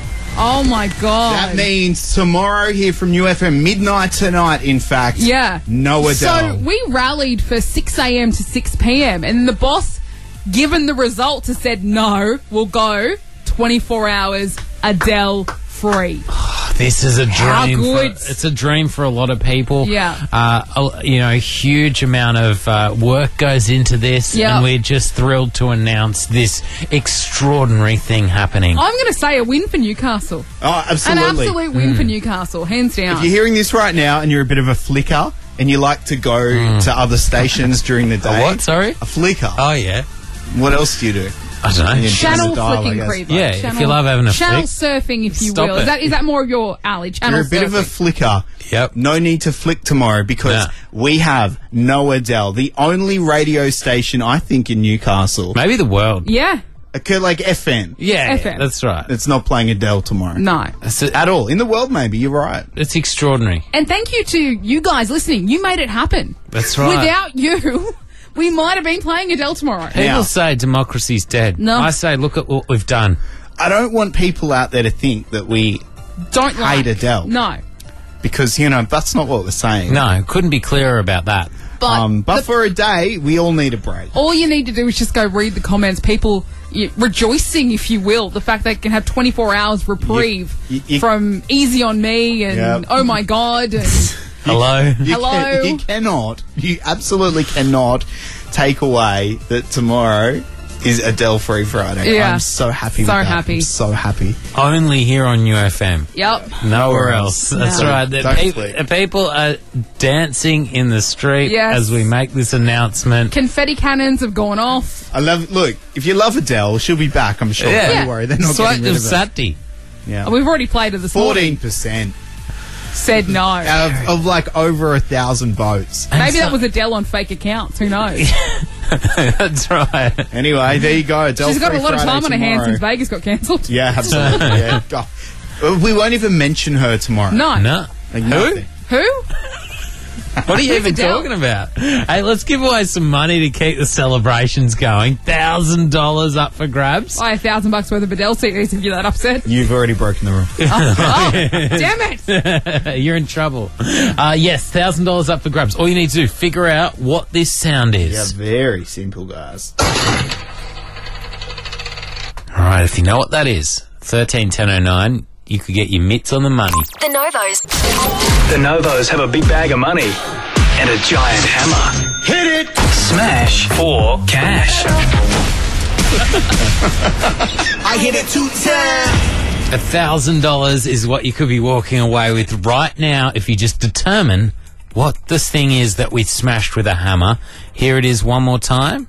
S5: Oh my god.
S6: That means tomorrow here from U F M, midnight tonight, in fact.
S5: Yeah.
S6: No Adele.
S5: So we rallied for six a.m. to six p.m. and the boss, given the results, has said no, we'll go twenty-four hours Adele free.
S3: This is a dream.
S5: How good.
S3: For, it's a dream for a lot of people.
S5: Yeah.
S3: Uh, a- you know, a huge amount of uh, work goes into this,
S5: Yeah.
S3: and we're just thrilled to announce this extraordinary thing happening.
S5: I'm going to say a win for Newcastle.
S6: Oh, absolutely.
S5: An absolute win
S3: Mm.
S5: for Newcastle, hands down.
S6: If you're hearing this right now and you're a bit of a flicker and you like to go to other stations during the day.
S3: A what, sorry?
S6: A flicker.
S3: Oh, yeah.
S6: What else do you do?
S3: I don't know.
S6: You
S5: Channel
S6: turn the dial, I
S5: flicking,
S6: guess.
S5: Creeper.
S3: Yeah, if
S5: Channel,
S3: you love having a
S5: channel
S3: flick.
S5: surfing, if you
S3: Stop
S5: will.
S3: it.
S5: Is that is that more of your alley? Channel
S6: You're a bit
S5: surfing.
S6: of a flicker.
S3: Yep.
S6: No need to flick tomorrow because
S3: Nah.
S6: we have No Adele, the only radio station, I think, in Newcastle.
S3: Maybe the world.
S5: Yeah.
S6: Okay, like F M.
S3: Yeah,
S5: F M.
S3: that's right.
S6: It's not playing Adele tomorrow.
S5: No.
S3: It's, a-
S6: At all. In the world, maybe. You're right.
S3: it's extraordinary.
S5: And thank you to you guys listening. You made it happen.
S3: That's right.
S5: Without you, we might have been playing Adele tomorrow.
S3: People
S6: Now-
S3: say democracy's dead.
S5: No.
S3: I say, look at what we've done.
S6: I don't want people out there to think that we
S5: Don't
S6: hate
S5: like.
S6: Adele.
S5: No.
S6: Because, you know, that's not what we're saying.
S3: No, couldn't be clearer about that.
S5: But,
S6: Um, but
S5: the-
S6: for a day, we all need a break.
S5: all you need to do is just go read the comments. People y- rejoicing, if you will, the fact they can have twenty-four hours reprieve
S6: You- you-
S5: from Easy on Me and
S6: Yep.
S5: Oh My God. And
S3: Hello?
S6: You
S5: Hello?
S6: Can, you cannot, you absolutely cannot take away that tomorrow is Adele Free Friday.
S5: Yeah.
S6: I'm so happy
S5: So
S6: with that.
S5: happy.
S6: I'm so happy.
S3: Only here on U F M.
S5: Yep.
S3: Nowhere else. That's
S5: No.
S3: right. The
S6: Don't
S3: pe-
S6: flick.
S3: the people are dancing in the street
S5: Yes.
S3: as we make this announcement.
S5: Confetti cannons have gone off.
S6: I love, look, if you love Adele, she'll be back, I'm sure.
S3: Yeah.
S6: Don't worry, they're not
S3: Swipe
S6: getting rid
S3: of
S6: of it.
S3: Sati.
S6: Yeah.
S5: We've already played it this morning.
S6: fourteen percent
S5: Said no.
S6: out of, of like over a thousand votes.
S5: Maybe that was Adele on fake accounts. Who knows?
S3: That's right.
S6: Anyway, there you go. Adele
S5: She's got a
S6: Free
S5: lot of
S6: Friday
S5: time on her hands
S6: tomorrow.
S5: since Vegas got cancelled.
S6: Yeah, absolutely. yeah. Oh. We won't even mention her tomorrow.
S5: No.
S3: No.
S6: Like
S3: Who?
S6: nothing.
S5: Who?
S3: What are you
S5: Who's
S3: even
S5: Adele?
S3: talking about? Hey, let's give away some money to keep the celebrations going. one thousand dollars up for grabs.
S5: Buy a thousand bucks worth of Adele C Ds if you're that upset.
S6: You've already broken the rule.
S5: Oh, damn it!
S3: You're in trouble. Uh, yes, one thousand dollars up for grabs. All you need to do, figure out what this sound is.
S6: Yeah, very simple, guys.
S3: All right, if you know what that is, thirteen ten oh nine, you could get your mitts on the money.
S1: The Novos.
S2: The Novos have a big bag of money and a giant hammer.
S10: Hit it!
S2: Smash for cash.
S10: I hit it two times.
S3: one thousand dollars is what you could be walking away with right now if you just determine what this thing is that we smashed with a hammer. Here it is one more time.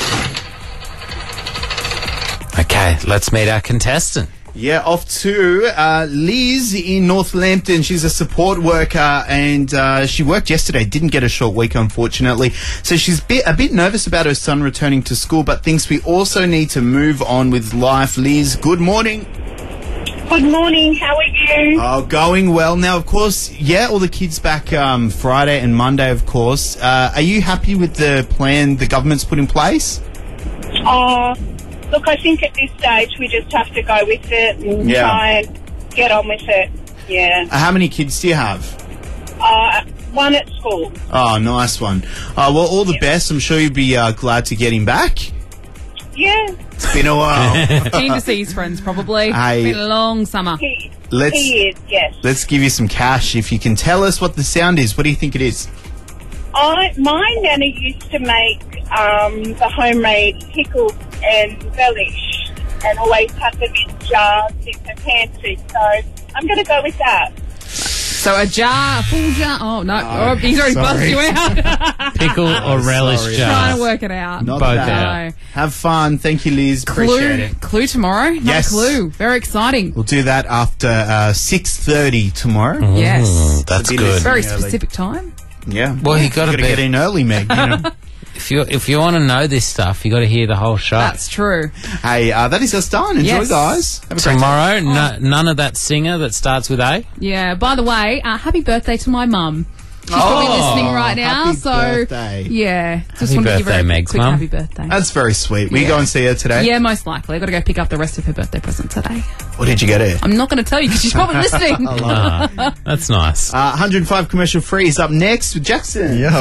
S3: Okay, let's meet our contestant.
S6: Yeah, off to uh, Liz in North Lambton. She's a support worker and uh, she worked yesterday, didn't get a short week, unfortunately. So she's bit, a bit nervous about her son returning to school, but thinks we also need to move on with life. Liz, good morning.
S11: Good morning. How are you?
S6: Oh, going well. Now, of course, yeah, all the kids back um, Friday and Monday, of course. Uh, are you happy with the plan the government's put in place?
S11: Uh, look, I think at this stage we just have to go with it and
S6: Yeah.
S11: try and get on with it. Yeah.
S6: Uh, how many kids do you have?
S11: Uh, one at school.
S6: Oh, nice one. Uh, well, all the best. I'm sure you'd be uh, glad to get him back.
S11: Yeah.
S6: It's been a while.
S5: Keen to see his friends, probably.
S6: Hey.
S5: Been a long summer.
S11: He,
S6: Let's-
S11: he is, yes.
S6: Let's give you some cash. If you can tell us what the sound is, what do you think it is?
S7: I my nana used to make um, the homemade pickles and relish, and always have them in jars in the pantry. So I'm going to go with that.
S5: So a jar, a full jar. Oh no, oh, he's already
S6: sorry.
S5: buzzed you out.
S3: Pickle or relish
S6: sorry.
S3: jar?
S5: Trying to work it out.
S6: Not
S3: Both
S6: bad.
S3: out.
S6: Have fun. Thank you, Liz. Appreciate
S5: Clue,
S6: it.
S5: clue tomorrow. Not
S6: Yes.
S5: a clue. Very exciting.
S6: We'll do that after uh, six thirty tomorrow.
S5: Yes.
S3: Mm, that's
S6: So be
S3: good.
S6: listening
S5: Very
S6: early.
S5: specific time.
S6: Yeah.
S3: Well, you gotta
S6: gotta
S3: be-
S6: get in early, Meg. You know.
S3: If you if you want to know this stuff, you got to hear the whole show.
S5: That's true.
S6: Hey, uh, that is us done. Enjoy,
S5: Yes.
S6: guys. Have a great
S3: Tomorrow, no, none of that singer that starts with A.
S5: Yeah. By the way, uh, happy birthday to my mum. She's probably
S6: Oh,
S5: listening right now.
S6: happy
S5: so
S6: birthday.
S5: yeah, just
S3: Happy
S5: want to give her
S3: birthday,
S5: a
S3: Meg's
S5: quick
S3: mum.
S5: happy birthday.
S6: That's very sweet. Will you
S5: Yeah.
S6: go and see her today?
S5: Yeah, most likely. I've got to go pick up the rest of her birthday present today.
S6: What did you get her?
S5: I'm not going to tell you because she's probably listening.
S3: Ah, that's nice.
S6: Uh, one hundred five commercial free is up next with Jackson.
S8: Yo.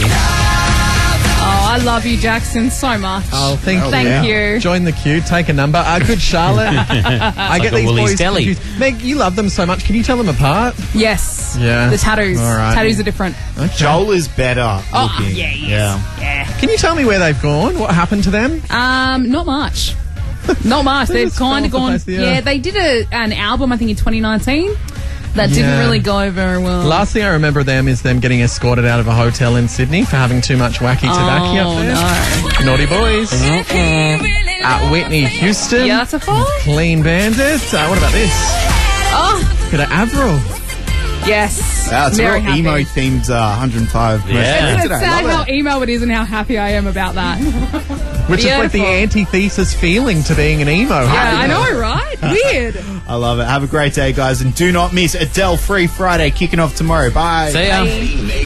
S5: Oh, I love you, Jackson, so much.
S8: Oh, thank,
S5: Thank
S8: you.
S5: you.
S8: Join the queue, take a number. Uh, good Charlotte. I
S3: Like
S8: get
S3: a
S8: these
S3: Woolies
S8: boys
S3: deli.
S8: confused. Meg, you love them so much. Can you tell them apart?
S5: Yes.
S8: Yeah.
S5: The tattoos.
S8: All right.
S5: Tattoos are different.
S8: Okay.
S6: Joel is better
S5: Oh,
S6: looking.
S5: yeah, yes.
S6: Yeah.
S5: Yeah.
S8: Can you tell me where they've gone? What happened to them?
S5: Um, not much. Not much.
S8: They
S5: They've
S8: just
S5: kind of
S8: fell off the
S5: gone.
S8: face of the
S5: Yeah,
S8: earth.
S5: they did a, an album, I think, in twenty nineteen. That didn't
S8: Yeah.
S5: really go very well.
S8: Last thing I remember of them is them getting escorted out of a hotel in Sydney for having too much wacky tobacco
S5: Oh,
S8: up there.
S5: no.
S8: Naughty boys. At Whitney Houston.
S5: Yeah, that's a fault.
S8: Clean Bandit. Uh, what about this?
S5: Oh,
S8: Bit of Avril.
S5: yes.
S6: That's
S5: very
S6: real
S5: happy.
S6: emo themed uh, one hundred five commercial
S3: Yeah.
S6: free
S5: It's
S6: today.
S5: sad
S6: Love
S5: how
S6: it.
S5: emo it is and how happy I am about that.
S8: Which is like the
S5: Beautiful.
S8: antithesis feeling to being an emo.
S5: Yeah,
S8: huh?
S5: I know, right? Weird.
S6: I love it. Have a great day, guys. And do not miss Adele Free Friday kicking off tomorrow. Bye.
S3: See ya.
S5: Bye.